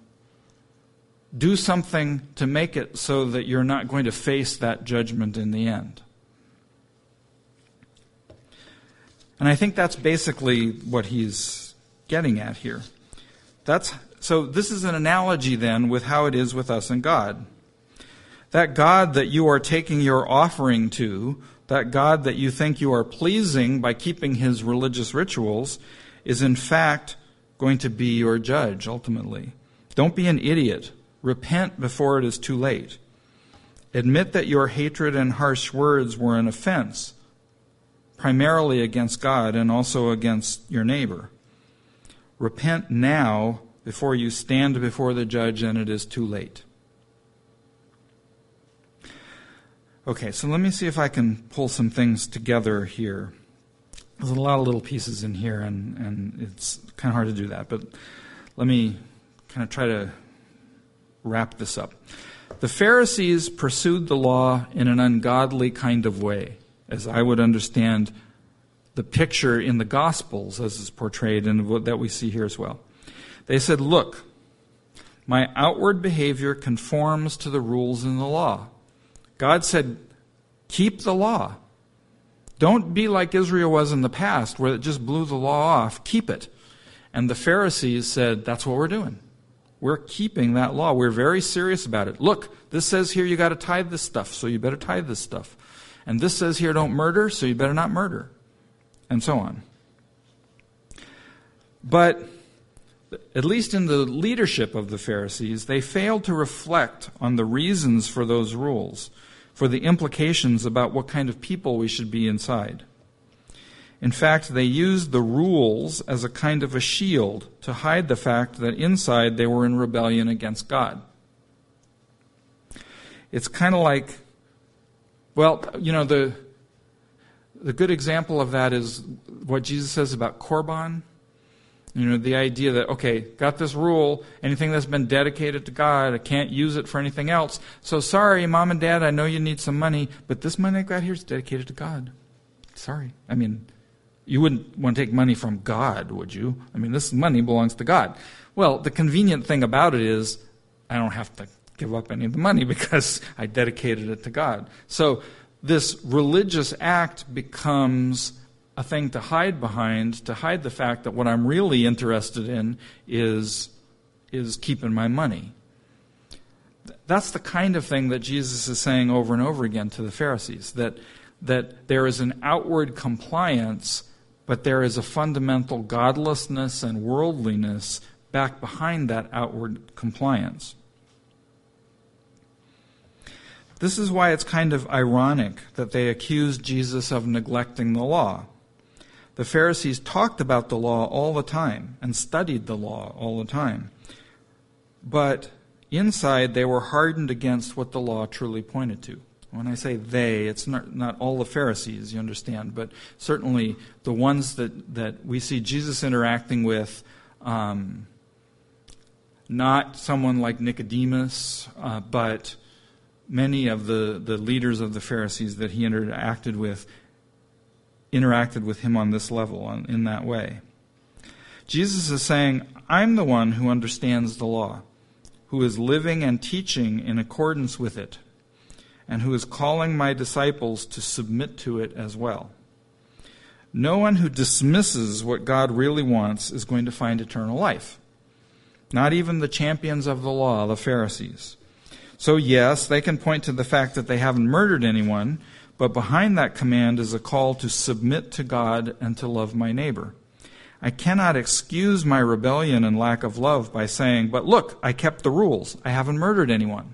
do something to make it so that you're not going to face that judgment in the end. And I think that's basically what he's getting at here. That's so this is an analogy then with how it is with us and God. That God that you are taking your offering to, that God that you think you are pleasing by keeping his religious rituals, is in fact going to be your judge ultimately. Don't be an idiot. Repent before it is too late. Admit that your hatred and harsh words were an offense, primarily against God and also against your neighbor. Repent now before you stand before the judge and it is too late. Okay, so let me see if I can pull some things together here. There's a lot of little pieces in here, and, and it's kind of hard to do that. But let me kind of try to wrap this up. The Pharisees pursued the law in an ungodly kind of way, as I would understand the picture in the Gospels as is portrayed and what that we see here as well. They said, look, my outward behavior conforms to the rules in the law. God said, keep the law. Don't be like Israel was in the past, where it just blew the law off. Keep it. And the Pharisees said, that's what we're doing. We're keeping that law. We're very serious about it. Look, this says here you got to tithe this stuff, so you better tithe this stuff. And this says here don't murder, so you better not murder. And so on. But at least in the leadership of the Pharisees, they failed to reflect on the reasons for those rules, for the implications about what kind of people we should be inside. In fact, they used the rules as a kind of a shield to hide the fact that inside they were in rebellion against God. It's kind of like, well, you know, the the good example of that is what Jesus says about Korban. You know, the idea that, okay, got this rule, anything that's been dedicated to God, I can't use it for anything else. So sorry, Mom and Dad, I know you need some money, but this money I got here is dedicated to God. Sorry. I mean, you wouldn't want to take money from God, would you? I mean, this money belongs to God. Well, the convenient thing about it is I don't have to give up any of the money because I dedicated it to God. So this religious act becomes a thing to hide behind, to hide the fact that what I'm really interested in is, is keeping my money. That's the kind of thing that Jesus is saying over and over again to the Pharisees, that, that there is an outward compliance, but there is a fundamental godlessness and worldliness back behind that outward compliance. This is why it's kind of ironic that they accused Jesus of neglecting the law. The Pharisees talked about the law all the time and studied the law all the time. But inside they were hardened against what the law truly pointed to. When I say they, it's not, not all the Pharisees, you understand, but certainly the ones that, that we see Jesus interacting with, um, not someone like Nicodemus, uh, but many of the, the leaders of the Pharisees that he interacted with, interacted with him on this level, on, in that way. Jesus is saying, I'm the one who understands the law, who is living and teaching in accordance with it, and who is calling my disciples to submit to it as well. No one who dismisses what God really wants is going to find eternal life. Not even the champions of the law, the Pharisees. So yes, they can point to the fact that they haven't murdered anyone, but behind that command is a call to submit to God and to love my neighbor. I cannot excuse my rebellion and lack of love by saying, but look, I kept the rules. I haven't murdered anyone.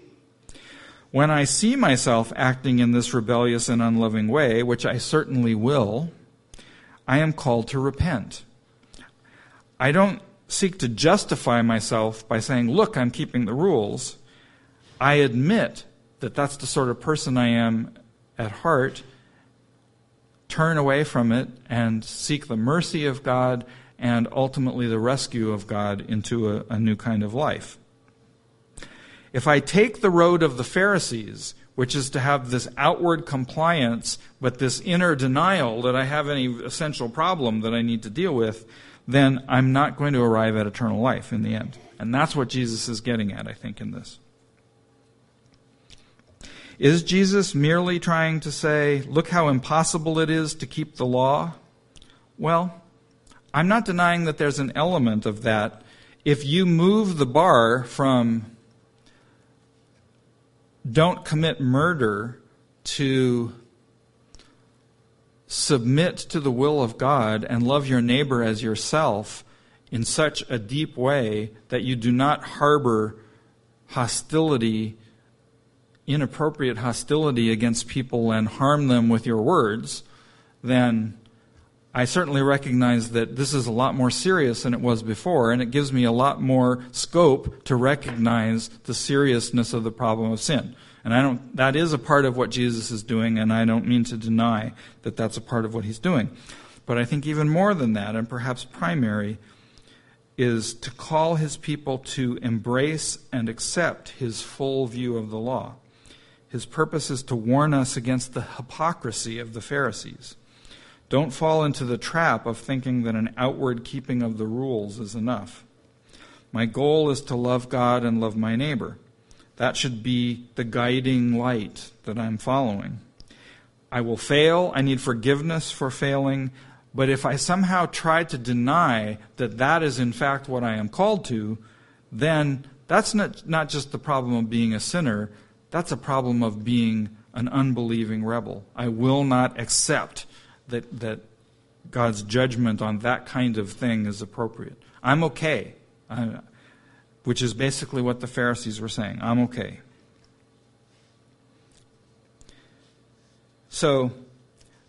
When I see myself acting in this rebellious and unloving way, which I certainly will, I am called to repent. I don't seek to justify myself by saying, look, I'm keeping the rules. I admit that that's the sort of person I am at heart, turn away from it, and seek the mercy of God and ultimately the rescue of God into a, a new kind of life. If I take the road of the Pharisees, which is to have this outward compliance, but this inner denial that I have any essential problem that I need to deal with, then I'm not going to arrive at eternal life in the end. And that's what Jesus is getting at, I think, in this. Is Jesus merely trying to say, look how impossible it is to keep the law? Well, I'm not denying that there's an element of that. If you move the bar from don't commit murder to submit to the will of God and love your neighbor as yourself in such a deep way that you do not harbor hostility, inappropriate hostility against people and harm them with your words, then I certainly recognize that this is a lot more serious than it was before, and it gives me a lot more scope to recognize the seriousness of the problem of sin. And I don't, that is a part of what Jesus is doing, and I don't mean to deny that that's a part of what he's doing. But I think even more than that, and perhaps primary, is to call his people to embrace and accept his full view of the law. His purpose is to warn us against the hypocrisy of the Pharisees. Don't fall into the trap of thinking that an outward keeping of the rules is enough. My goal is to love God and love my neighbor. That should be the guiding light that I'm following. I will fail. I need forgiveness for failing. But if I somehow try to deny that that is in fact what I am called to, then that's not, not just the problem of being a sinner. That's a problem of being an unbelieving rebel. I will not accept that that God's judgment on that kind of thing is appropriate. I'm okay, I, which is basically what the Pharisees were saying. I'm okay. So,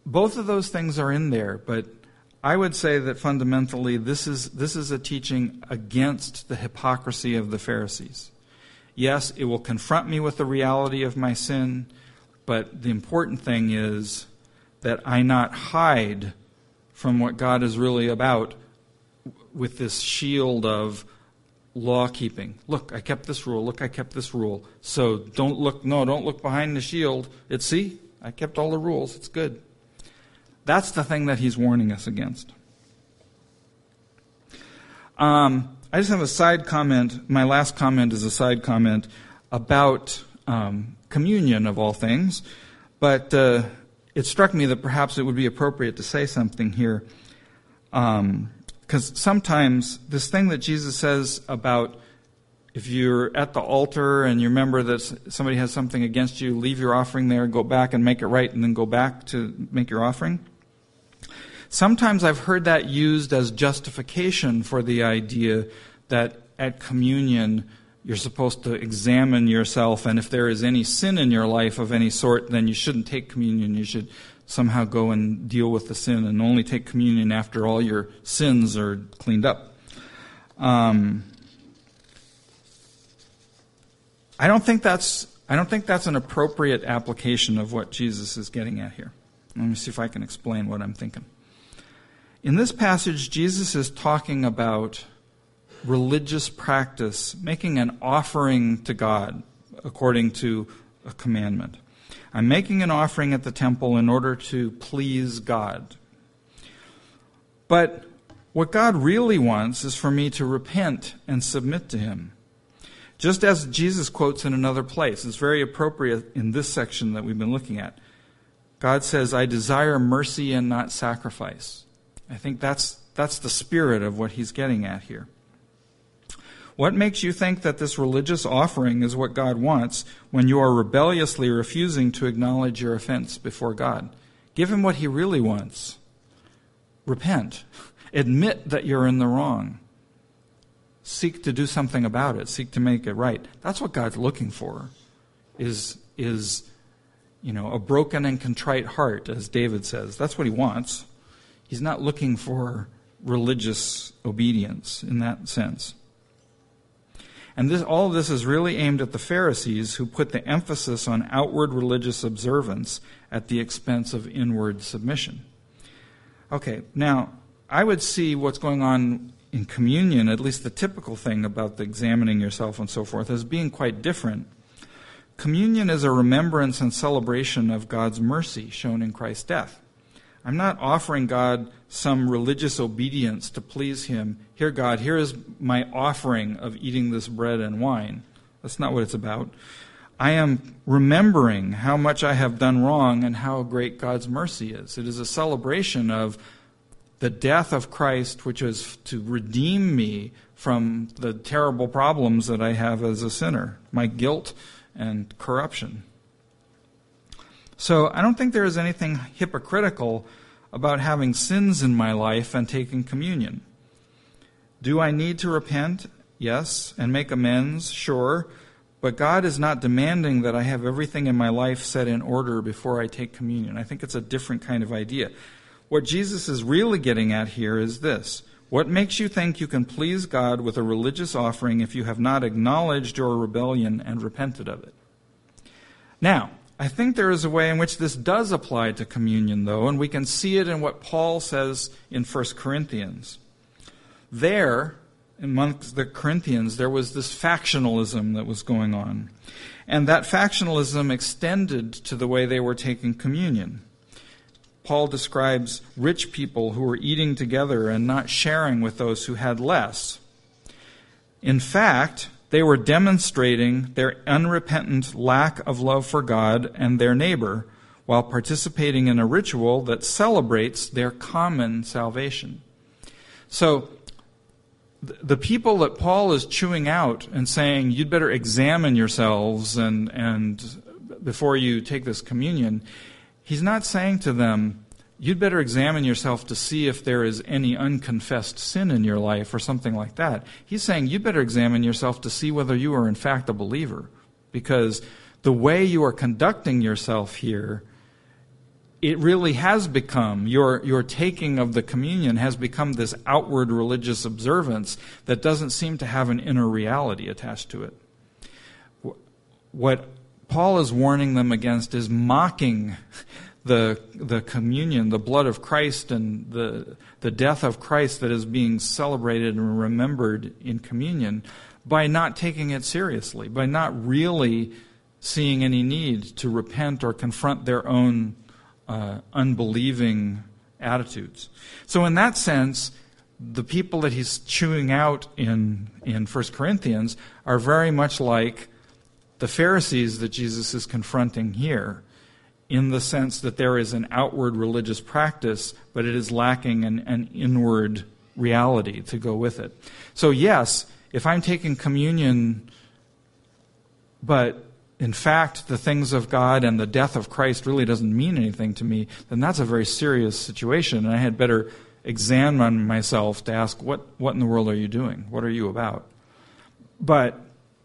both of those things are in there, but I would say that fundamentally this is this is a teaching against the hypocrisy of the Pharisees. Yes, it will confront me with the reality of my sin, but the important thing is that I not hide from what God is really about with this shield of law keeping. Look, I kept this rule. Look, I kept this rule. So don't look, no, don't look behind the shield. It's, see, I kept all the rules. It's good. That's the thing that he's warning us against. Um, I just have a side comment. My last comment is a side comment about um, communion of all things. But uh, it struck me that perhaps it would be appropriate to say something here. Um, because sometimes this thing that Jesus says about if you're at the altar and you remember that somebody has something against you, leave your offering there, go back and make it right, and then go back to make your offering. Sometimes I've heard that used as justification for the idea that at communion you're supposed to examine yourself, and if there is any sin in your life of any sort, then you shouldn't take communion. You should somehow go and deal with the sin and only take communion after all your sins are cleaned up. Um, I don't think that's I don't think that's an appropriate application of what Jesus is getting at here. Let me see if I can explain what I'm thinking. In this passage, Jesus is talking about religious practice, making an offering to God according to a commandment. I'm making an offering at the temple in order to please God. But what God really wants is for me to repent and submit to Him. Just as Jesus quotes in another place, it's very appropriate in this section that we've been looking at. God says, I desire mercy and not sacrifice. I think that's that's the spirit of what He's getting at here. What makes you think that this religious offering is what God wants when you are rebelliously refusing to acknowledge your offense before God? Give Him what He really wants. Repent. Admit that you're in the wrong. Seek to do something about it. Seek to make it right. That's what God's looking for, is, is you know, a broken and contrite heart, as David says. That's what He wants. He's not looking for religious obedience in that sense. And this, all of this is really aimed at the Pharisees, who put the emphasis on outward religious observance at the expense of inward submission. Okay, now, I would see what's going on in communion, at least the typical thing about the examining yourself and so forth, as being quite different. Communion is a remembrance and celebration of God's mercy shown in Christ's death. I'm not offering God some religious obedience to please Him. Here, God, here is my offering of eating this bread and wine. That's not what it's about. I am remembering how much I have done wrong and how great God's mercy is. It is a celebration of the death of Christ, which is to redeem me from the terrible problems that I have as a sinner, my guilt and corruption. So I don't think there is anything hypocritical about having sins in my life and taking communion. Do I need to repent? Yes. And make amends? Sure. But God is not demanding that I have everything in my life set in order before I take communion. I think it's a different kind of idea. What Jesus is really getting at here is this. What makes you think you can please God with a religious offering if you have not acknowledged your rebellion and repented of it? Now, I think there is a way in which this does apply to communion, though, and we can see it in what Paul says in First Corinthians. There, amongst the Corinthians, there was this factionalism that was going on. And that factionalism extended to the way they were taking communion. Paul describes rich people who were eating together and not sharing with those who had less. In fact, they were demonstrating their unrepentant lack of love for God and their neighbor while participating in a ritual that celebrates their common salvation. So, the people that Paul is chewing out and saying, you'd better examine yourselves and, and before you take this communion, he's not saying to them, you'd better examine yourself to see if there is any unconfessed sin in your life or something like that. He's saying you'd better examine yourself to see whether you are in fact a believer. Because the way you are conducting yourself here it really has become, your, your taking of the communion has become this outward religious observance that doesn't seem to have an inner reality attached to it. What Paul is warning them against is mocking the the communion, the blood of Christ and the the death of Christ that is being celebrated and remembered in communion by not taking it seriously, by not really seeing any need to repent or confront their own uh, unbelieving attitudes. So in that sense, the people that he's chewing out in, in First Corinthians are very much like the Pharisees that Jesus is confronting here, in the sense that there is an outward religious practice, but it is lacking an, an inward reality to go with it. So yes, if I'm taking communion, but in fact the things of God and the death of Christ really doesn't mean anything to me, then that's a very serious situation, and I had better examine myself to ask, what, what in the world are you doing? What are you about? But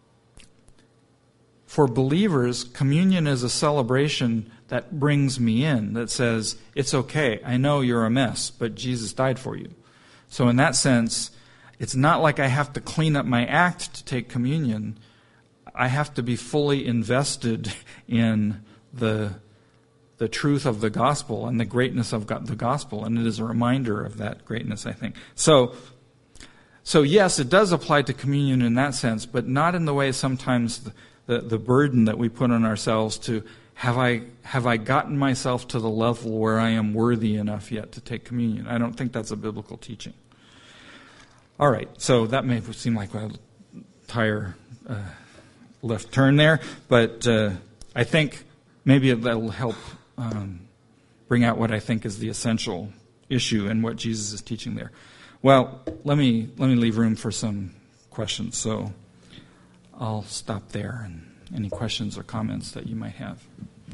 for believers, communion is a celebration that brings me in, that says, it's okay, I know you're a mess, but Jesus died for you. So in that sense, it's not like I have to clean up my act to take communion. I have to be fully invested in the the truth of the gospel and the greatness of God, the gospel, and it is a reminder of that greatness, I think. So, so yes, it does apply to communion in that sense, but not in the way sometimes the, the, the burden that we put on ourselves to have I have I gotten myself to the level where I am worthy enough yet to take communion. I don't think that's a biblical teaching. All right, so that may seem like a tire uh, left turn there, but uh, I think maybe that'll help um, bring out what I think is the essential issue and what Jesus is teaching there. Well, let me let me leave room for some questions. So I'll stop there, and any questions or comments that you might have.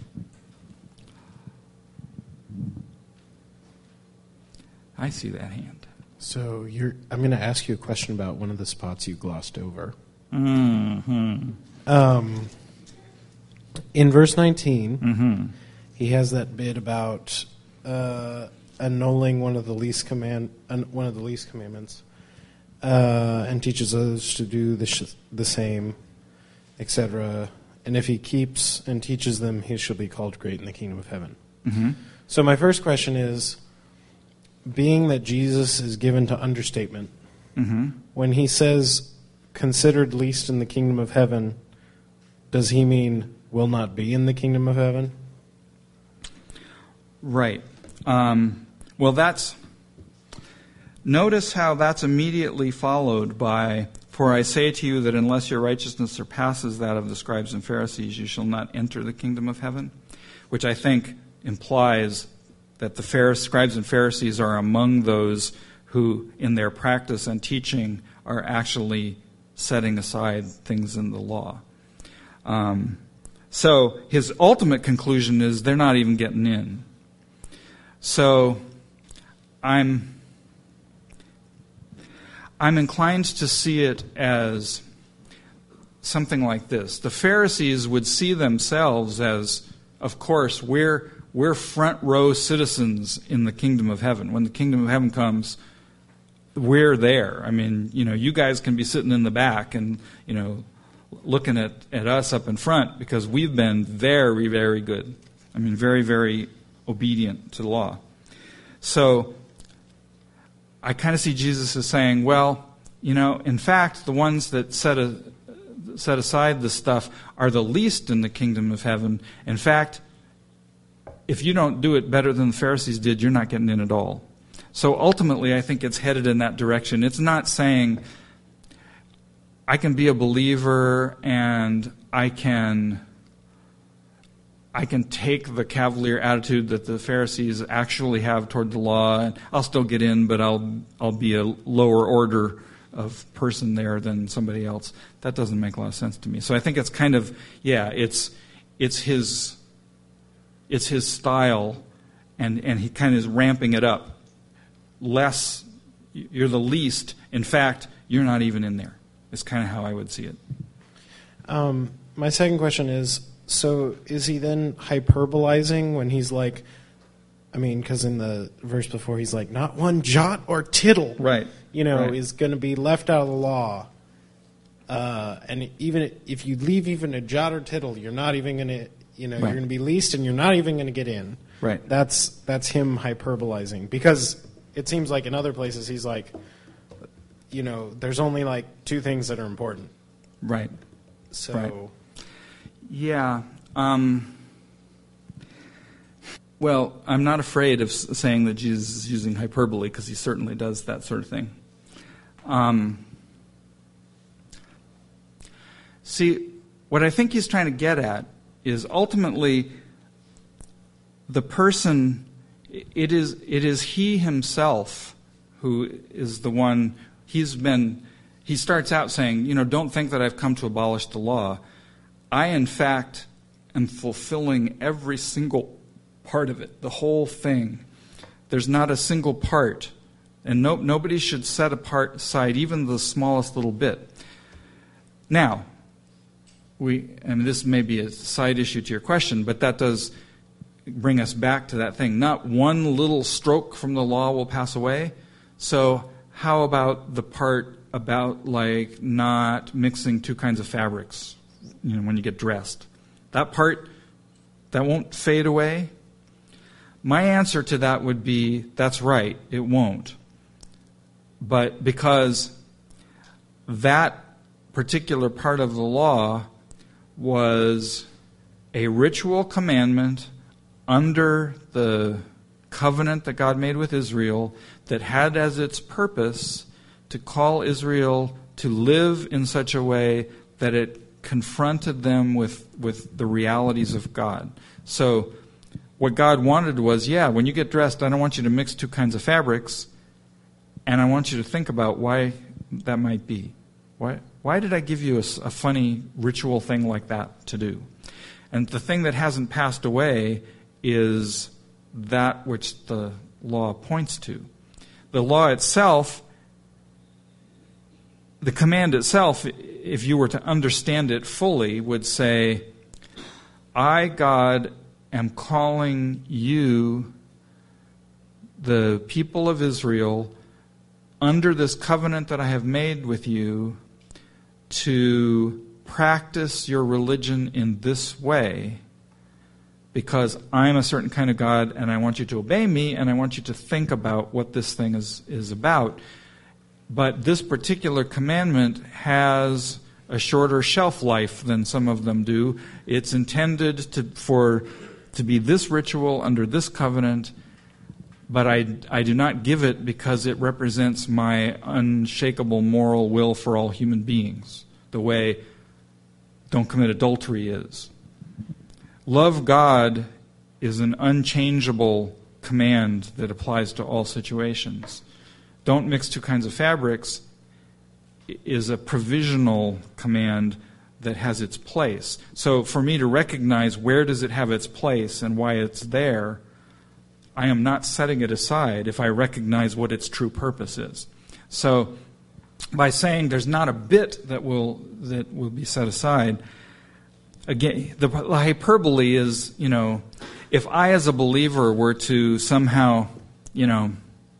I see that hand. So you're. I'm going to ask you a question about one of the spots you glossed over. Mm-hmm. Um, in verse nineteen, Mm-hmm. he has that bit about uh, annulling one of the least command, uh, one of the least commandments, uh, and teaches others to do the sh- the same, et cetera. And if he keeps and teaches them, he shall be called great in the kingdom of heaven. Mm-hmm. So my first question is, being that Jesus is given to understatement, Mm-hmm. when he says considered least in the kingdom of heaven, does he mean will not be in the kingdom of heaven? Right. Um, well, that's... Notice how that's immediately followed by, for I say to you that unless your righteousness surpasses that of the scribes and Pharisees, you shall not enter the kingdom of heaven, which I think implies that the Pharisees, scribes and Pharisees are among those who, in their practice and teaching, are actually setting aside things in the law. Um, so his ultimate conclusion is they're not even getting in. So I'm I'm inclined to see it as something like this. The Pharisees would see themselves as, of course, we're we're front row citizens in the kingdom of heaven. When the kingdom of heaven comes, we're there. I mean, you know, you guys can be sitting in the back and, you know, looking at, at us up in front because we've been very, very good. I mean, very, very obedient to the law. So I kind of see Jesus as saying, well, you know, in fact, the ones that set a, set aside this stuff are the least in the kingdom of heaven. In fact, if you don't do it better than the Pharisees did, you're not getting in at all. So ultimately, I think it's headed in that direction. It's not saying I can be a believer and I can I can take the cavalier attitude that the Pharisees actually have toward the law, and I'll still get in, but I'll I'll be a lower order of person there than somebody else. That doesn't make a lot of sense to me. So I think it's kind of yeah, it's it's his it's his style, and and he kind of is ramping it up. Less, you're the least. In fact, you're not even in there. It's kind of how I would see it. Um, my second question is, so is he then hyperbolizing when he's like, I mean, because in the verse before, he's like, not one jot or tittle, Right. you know, Right. is going to be left out of the law. Uh, and even if you leave even a jot or tittle, you're not even going to, you know, Right. you're going to be leased and you're not even going to get in. Right. That's that's him hyperbolizing, because it seems like in other places he's like, you know, there's only like two things that are important. Right. So, Right. Yeah. Um, well, I'm not afraid of s- saying that Jesus is using hyperbole, because he certainly does that sort of thing. Um, see, what I think he's trying to get at is ultimately the person, it is it is he himself who is the one, he's been, he starts out saying, you know, don't think that I've come to abolish the law. I, in fact, am fulfilling every single part of it, the whole thing. There's not a single part, and no, nobody should set apart aside even the smallest little bit. Now, we, I mean, this may be a side issue to your question, but that does bring us back to that thing. Not one little stroke from the law will pass away. So how about the part about, like, not mixing two kinds of fabrics, you know, when you get dressed? That part, that won't fade away? My answer to that would be, that's right, it won't. But because that particular part of the law was a ritual commandment under the covenant that God made with Israel that had as its purpose to call Israel to live in such a way that it confronted them with, with the realities of God. So what God wanted was, yeah, when you get dressed, I don't want you to mix two kinds of fabrics, and I want you to think about why that might be. Why, why did I give you a, a funny ritual thing like that to do? And the thing that hasn't passed away is that which the law points to. The law itself, the command itself, if you were to understand it fully, would say, I, God, am calling you, the people of Israel, under this covenant that I have made with you, to practice your religion in this way, because I'm a certain kind of God and I want you to obey me and I want you to think about what this thing is, is about. But this particular commandment has a shorter shelf life than some of them do. It's intended to for to be this ritual under this covenant, but I, I do not give it because it represents my unshakable moral will for all human beings, the way don't commit adultery is. Love God is an unchangeable command that applies to all situations. Don't mix two kinds of fabrics is a provisional command that has its place. So for me to recognize where does it have its place and why it's there, I am not setting it aside if I recognize what its true purpose is. So by saying there's not a bit that will that will be set aside, again, the hyperbole is, you know, if I as a believer were to somehow, you know,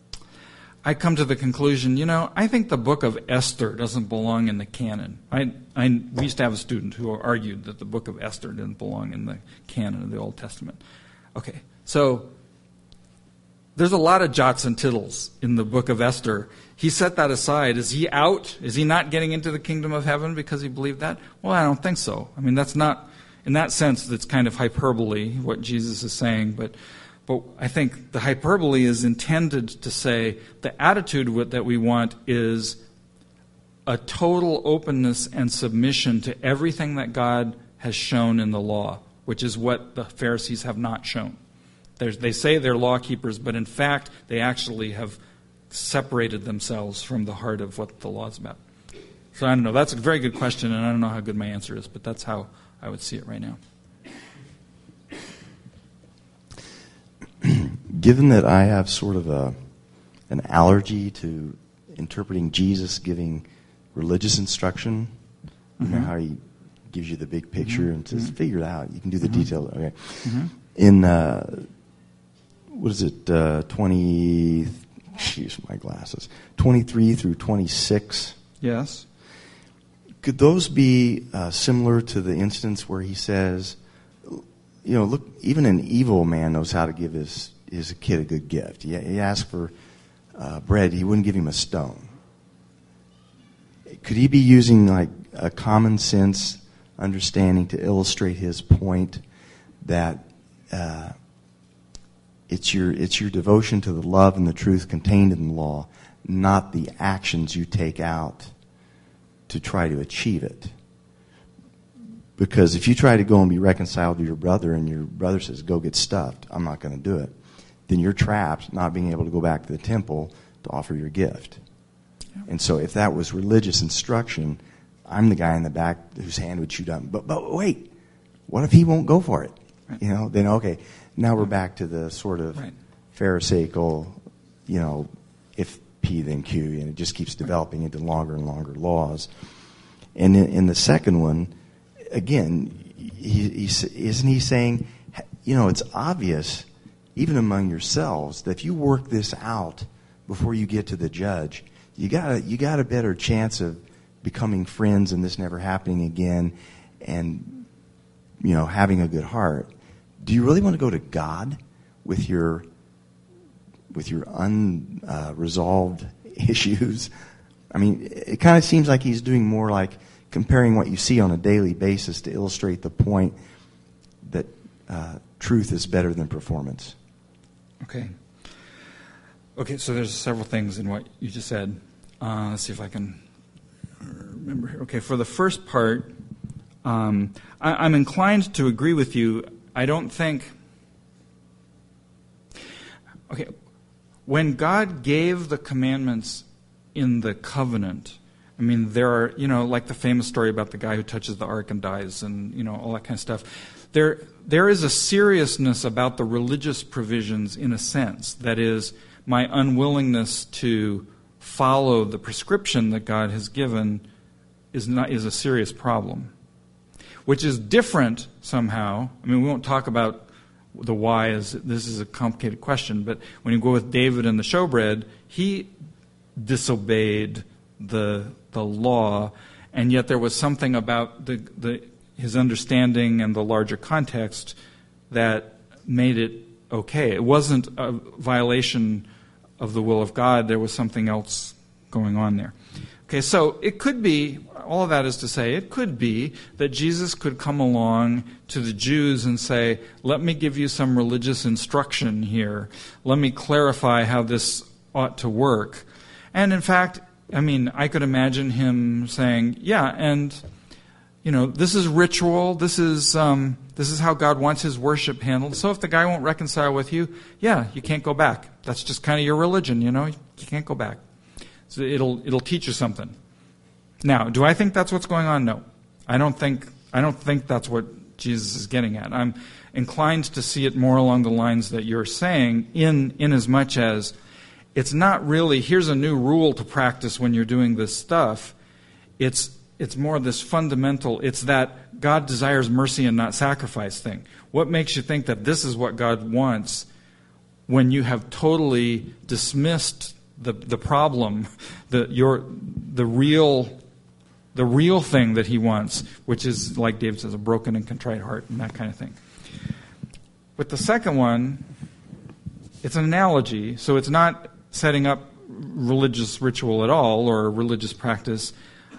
I come to the conclusion, you know, I think the book of Esther doesn't belong in the canon. I, I we used to have a student who argued that the book of Esther didn't belong in the canon of the Old Testament. Okay, so there's a lot of jots and tittles in the book of Esther. He set that aside. Is he out? Is he not getting into the kingdom of heaven because he believed that? Well, I don't think so. I mean, that's not, in that sense, that's kind of hyperbole, what Jesus is saying. But, but I think the hyperbole is intended to say the attitude that we want is a total openness and submission to everything that God has shown in the law, which is what the Pharisees have not shown. There's, they say they're law keepers, but in fact, they actually have separated themselves from the heart of what the law is about. So I don't know. That's a very good question, and I don't know how good my answer is, but that's how I would see it right now. Given that I have sort of a an allergy to interpreting Jesus giving religious instruction, mm-hmm. you know how he gives you the big picture mm-hmm. and says, mm-hmm. figure it out. You can do the mm-hmm. detail. Okay. Mm-hmm. In uh, what is it, uh, twenty, geez, my glasses, twenty-three through twenty-six. Yes. Could those be uh, similar to the instance where he says, you know, look, even an evil man knows how to give his, his kid a good gift. He, he asked for uh, bread, he wouldn't give him a stone. Could he be using like a common sense understanding to illustrate his point that uh, it's your it's your devotion to the love and the truth contained in the law, not the actions you take out to try to achieve it? Because if you try to go and be reconciled to your brother and your brother says, go get stuffed, I'm not going to do it, then you're trapped not being able to go back to the temple to offer your gift. Yeah. And so if that was religious instruction, I'm the guy in the back whose hand would shoot up. But, but wait, what if he won't go for it? Right. You know, then okay, now we're back to the sort of right. Pharisaical, you know, if P then Q, and it just keeps developing into longer and longer laws. And in, in the second one, again, he, he's, isn't he saying, you know, it's obvious, even among yourselves, that if you work this out before you get to the judge, you got a, you got a better chance of becoming friends and this never happening again, and, you know, having a good heart. Do you really want to go to God with your with your unresolved uh, issues? I mean, it kind of seems like he's doing more like comparing what you see on a daily basis to illustrate the point that uh, truth is better than performance. Okay. Okay, so there's several things in what you just said. Uh, let's see if I can remember here. Okay, for the first part, um, I, I'm inclined to agree with you. I don't think... Okay, when God gave the commandments in the covenant, I mean, there are, you know, like the famous story about the guy who touches the ark and dies and, you know, all that kind of stuff. There, there is a seriousness about the religious provisions in a sense. That is, my unwillingness to follow the prescription that God has given is not is a serious problem, which is different somehow. I mean, we won't talk about the why, as this is a complicated question, but when you go with David and the showbread, he disobeyed the the law, and yet there was something about the the his understanding and the larger context that made it okay. It wasn't a violation of the will of God. There was something else going on there. Okay, so it could be, all of that is to say, it could be that Jesus could come along to the Jews and say, let me give you some religious instruction here. Let me clarify how this ought to work. And in fact, I mean, I could imagine him saying, yeah, and, you know, this is ritual. This is um, this is how God wants his worship handled. So if the guy won't reconcile with you, yeah, you can't go back. That's just kind of your religion, you know. You can't go back. So it'll it'll teach you something. Now, do I think that's what's going on? No, I don't think I don't think that's what Jesus is getting at. I'm inclined to see it more along the lines that you're saying, in in as much as it's not really here's a new rule to practice when you're doing this stuff. It's it's more this fundamental. It's that God desires mercy and not sacrifice thing. What makes you think that this is what God wants when you have totally dismissed the the problem, the your the real the real thing that he wants, which is, like David says, a broken and contrite heart and that kind of thing. With the second one, it's an analogy, so it's not setting up religious ritual at all or religious practice.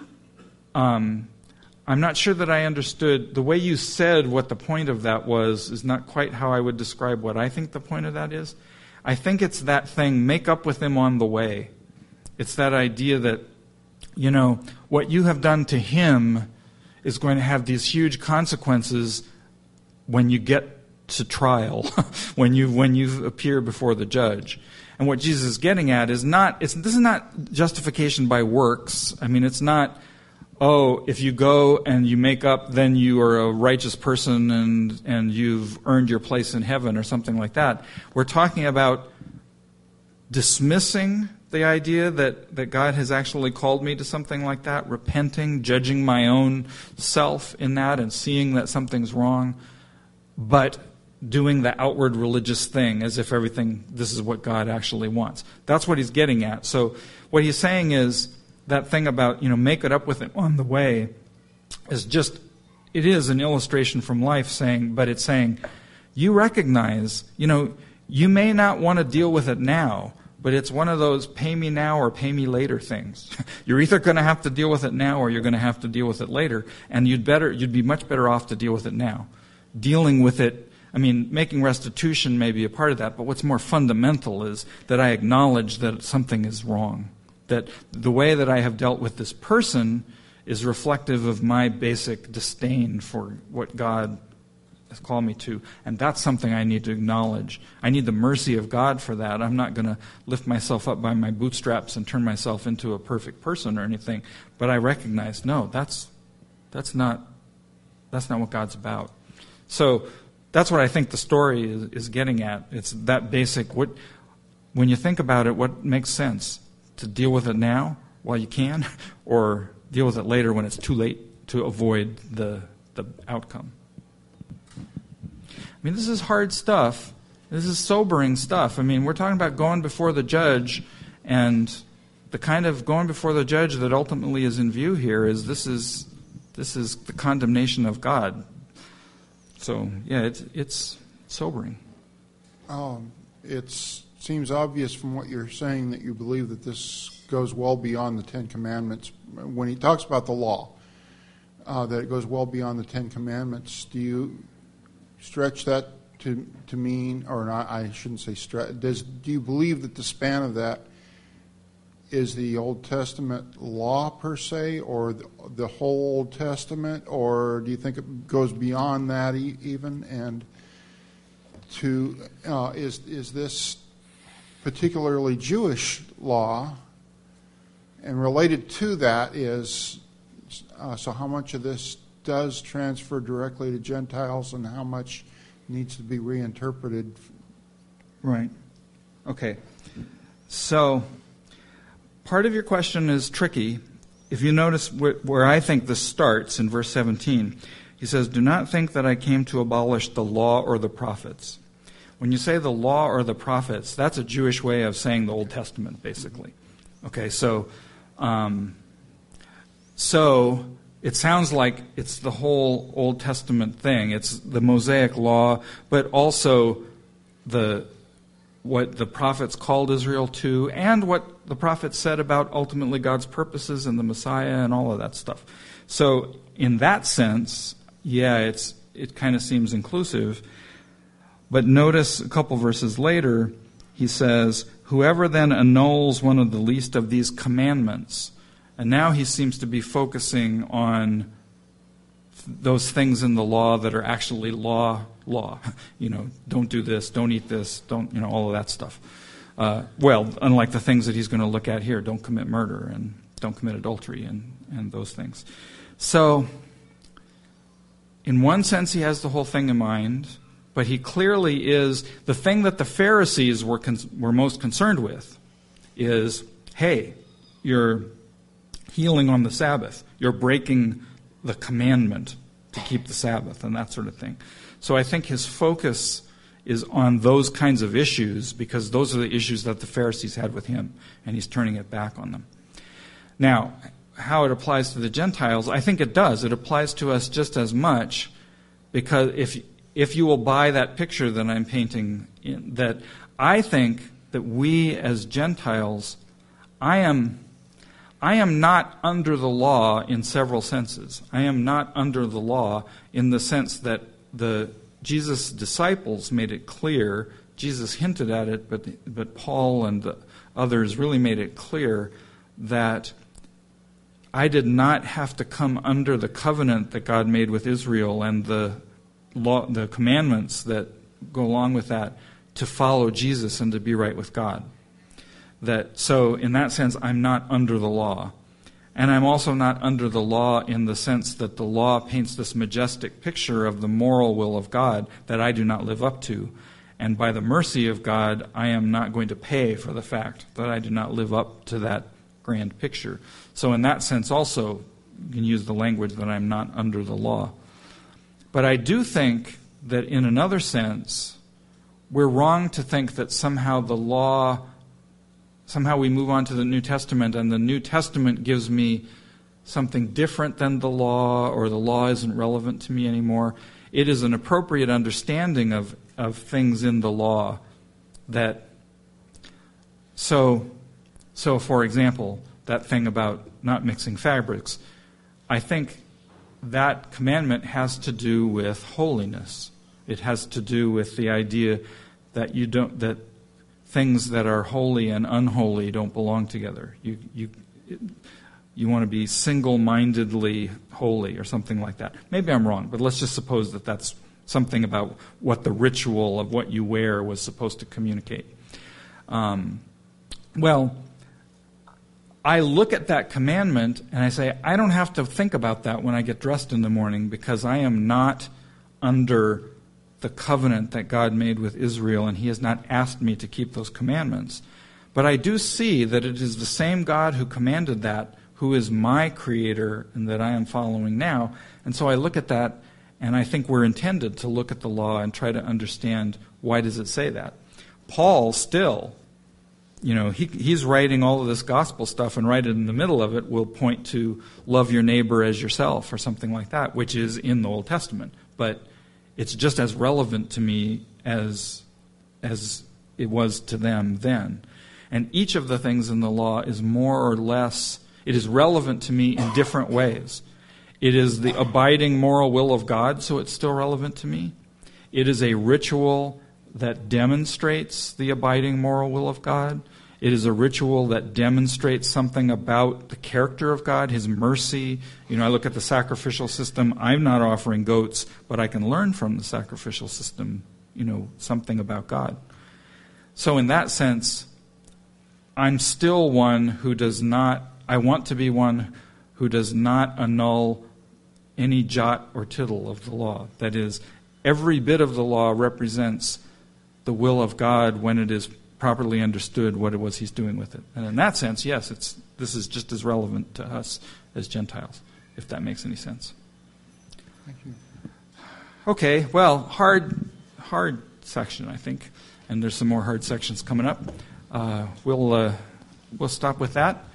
Um, I'm not sure that I understood the way you said what the point of that was is not quite how I would describe what I think the point of that is. I think it's that thing, make up with him on the way. It's that idea that, you know, what you have done to him is going to have these huge consequences when you get to trial, when you when you appear before the judge. And what Jesus is getting at is not, it's, this is not justification by works. I mean, it's not, oh, if you go and you make up, then you are a righteous person and, and you've earned your place in heaven or something like that. We're talking about dismissing the idea that, that God has actually called me to something like that, repenting, judging my own self in that and seeing that something's wrong, but doing the outward religious thing as if everything, this is what God actually wants. That's what he's getting at. So what he's saying is that thing about, you know, make it up with him on the way is just, it is an illustration from life saying, but it's saying, you recognize, you know, you may not want to deal with it now, but it's one of those pay me now or pay me later things. You're either going to have to deal with it now or you're going to have to deal with it later, and you'd better, you'd be much better off to deal with it now. Dealing with it, I mean, making restitution may be a part of that, but what's more fundamental is that I acknowledge that something is wrong. That the way that I have dealt with this person is reflective of my basic disdain for what God has called me to. And that's something I need to acknowledge. I need the mercy of God for that. I'm not going to lift myself up by my bootstraps and turn myself into a perfect person or anything. But I recognize, no, that's that's not that's not what God's about. So that's what I think the story is, is getting at. It's that basic. What, when you think about it, what makes sense? To deal with it now while you can, or deal with it later when it's too late to avoid the the outcome. I mean, this is hard stuff. This is sobering stuff. I mean, we're talking about going before the judge, and the kind of going before the judge that ultimately is in view here is this is this is the condemnation of God. So, yeah, it's it's sobering. Um, it seems obvious from what you're saying that you believe that this goes well beyond the Ten Commandments. When he talks about the law, uh, that it goes well beyond the Ten Commandments, do you stretch that to to mean, or not, I shouldn't say stretch, does, do you believe that the span of that is the Old Testament law per se, or the, the whole Old Testament, or do you think it goes beyond that e- even? And to uh, is is this particularly Jewish law? And related to that is, uh, so how much of this does transfer directly to Gentiles, and how much needs to be reinterpreted? Right. Okay. So part of your question is tricky. If you notice wh- where I think this starts in verse seventeen, he says, "Do not think that I came to abolish the law or the prophets." When you say the law or the prophets, that's a Jewish way of saying the Old Testament, basically. Okay, so um, so it sounds like it's the whole Old Testament thing. It's the Mosaic law, but also the what the prophets called Israel to, and what the prophets said about ultimately God's purposes and the Messiah and all of that stuff. So in that sense, yeah, it's it kind of seems inclusive. But notice a couple verses later, he says, "Whoever then annuls one of the least of these commandments," and now he seems to be focusing on those things in the law that are actually law, law. You know, don't do this, don't eat this, don't, you know, all of that stuff. Uh, well, unlike the things that he's going to look at here, don't commit murder and don't commit adultery and, and those things. So, in one sense, he has the whole thing in mind, but he clearly is, the thing that the Pharisees were con- were most concerned with is, hey, you're healing on the Sabbath. You're breaking the commandment to keep the Sabbath and that sort of thing. So I think his focus is on those kinds of issues because those are the issues that the Pharisees had with him, and he's turning it back on them. Now, how it applies to the Gentiles, I think it does. It applies to us just as much, because if if you will buy that picture that I'm painting, in, that I think that we as Gentiles, I am I am not under the law in several senses. I am not under the law in the sense that the Jesus' disciples made it clear. Jesus hinted at it, but but Paul and the others really made it clear that I did not have to come under the covenant that God made with Israel and the law, the commandments that go along with that to follow Jesus and to be right with God. That so in that sense I'm not under the law. And I'm also not under the law in the sense that the law paints this majestic picture of the moral will of God that I do not live up to. And by the mercy of God, I am not going to pay for the fact that I do not live up to that grand picture. So in that sense also, you can use the language that I'm not under the law. But I do think that in another sense, we're wrong to think that somehow the law, somehow we move on to the New Testament and the New Testament gives me something different than the law, or the law isn't relevant to me anymore. It is an appropriate understanding of, of things in the law that, so, so for example, that thing about not mixing fabrics, I think that commandment has to do with holiness. It has to do with the idea that you don't, that things that are holy and unholy don't belong together. You you you want to be single-mindedly holy or something like that. Maybe I'm wrong, but let's just suppose that that's something about what the ritual of what you wear was supposed to communicate. Um, well, I look at that commandment and I say, I don't have to think about that when I get dressed in the morning, because I am not under the covenant that God made with Israel, and He has not asked me to keep those commandments. But I do see that it is the same God who commanded that, who is my creator and that I am following now. And so I look at that, and I think we're intended to look at the law and try to understand, why does it say that? Paul still, you know, he he's writing all of this gospel stuff, and right in the middle of it will point to love your neighbor as yourself or something like that, which is in the Old Testament. But it's just as relevant to me as as it was to them then. And each of the things in the law is more or less, it is relevant to me in different ways. It is the abiding moral will of God, so it's still relevant to me. It is a ritual that demonstrates the abiding moral will of God. It is a ritual that demonstrates something about the character of God, His mercy. You know, I look at the sacrificial system. I'm not offering goats, but I can learn from the sacrificial system, you know, something about God. So in that sense, I'm still one who does not, I want to be one who does not annul any jot or tittle of the law. That is, every bit of the law represents the will of God when it is properly understood what it was He's doing with it. And in that sense, yes, it's this is just as relevant to us as Gentiles, if that makes any sense. Thank you. Okay, well, hard, hard section, I think, and there's some more hard sections coming up. Uh, we'll uh, we'll stop with that.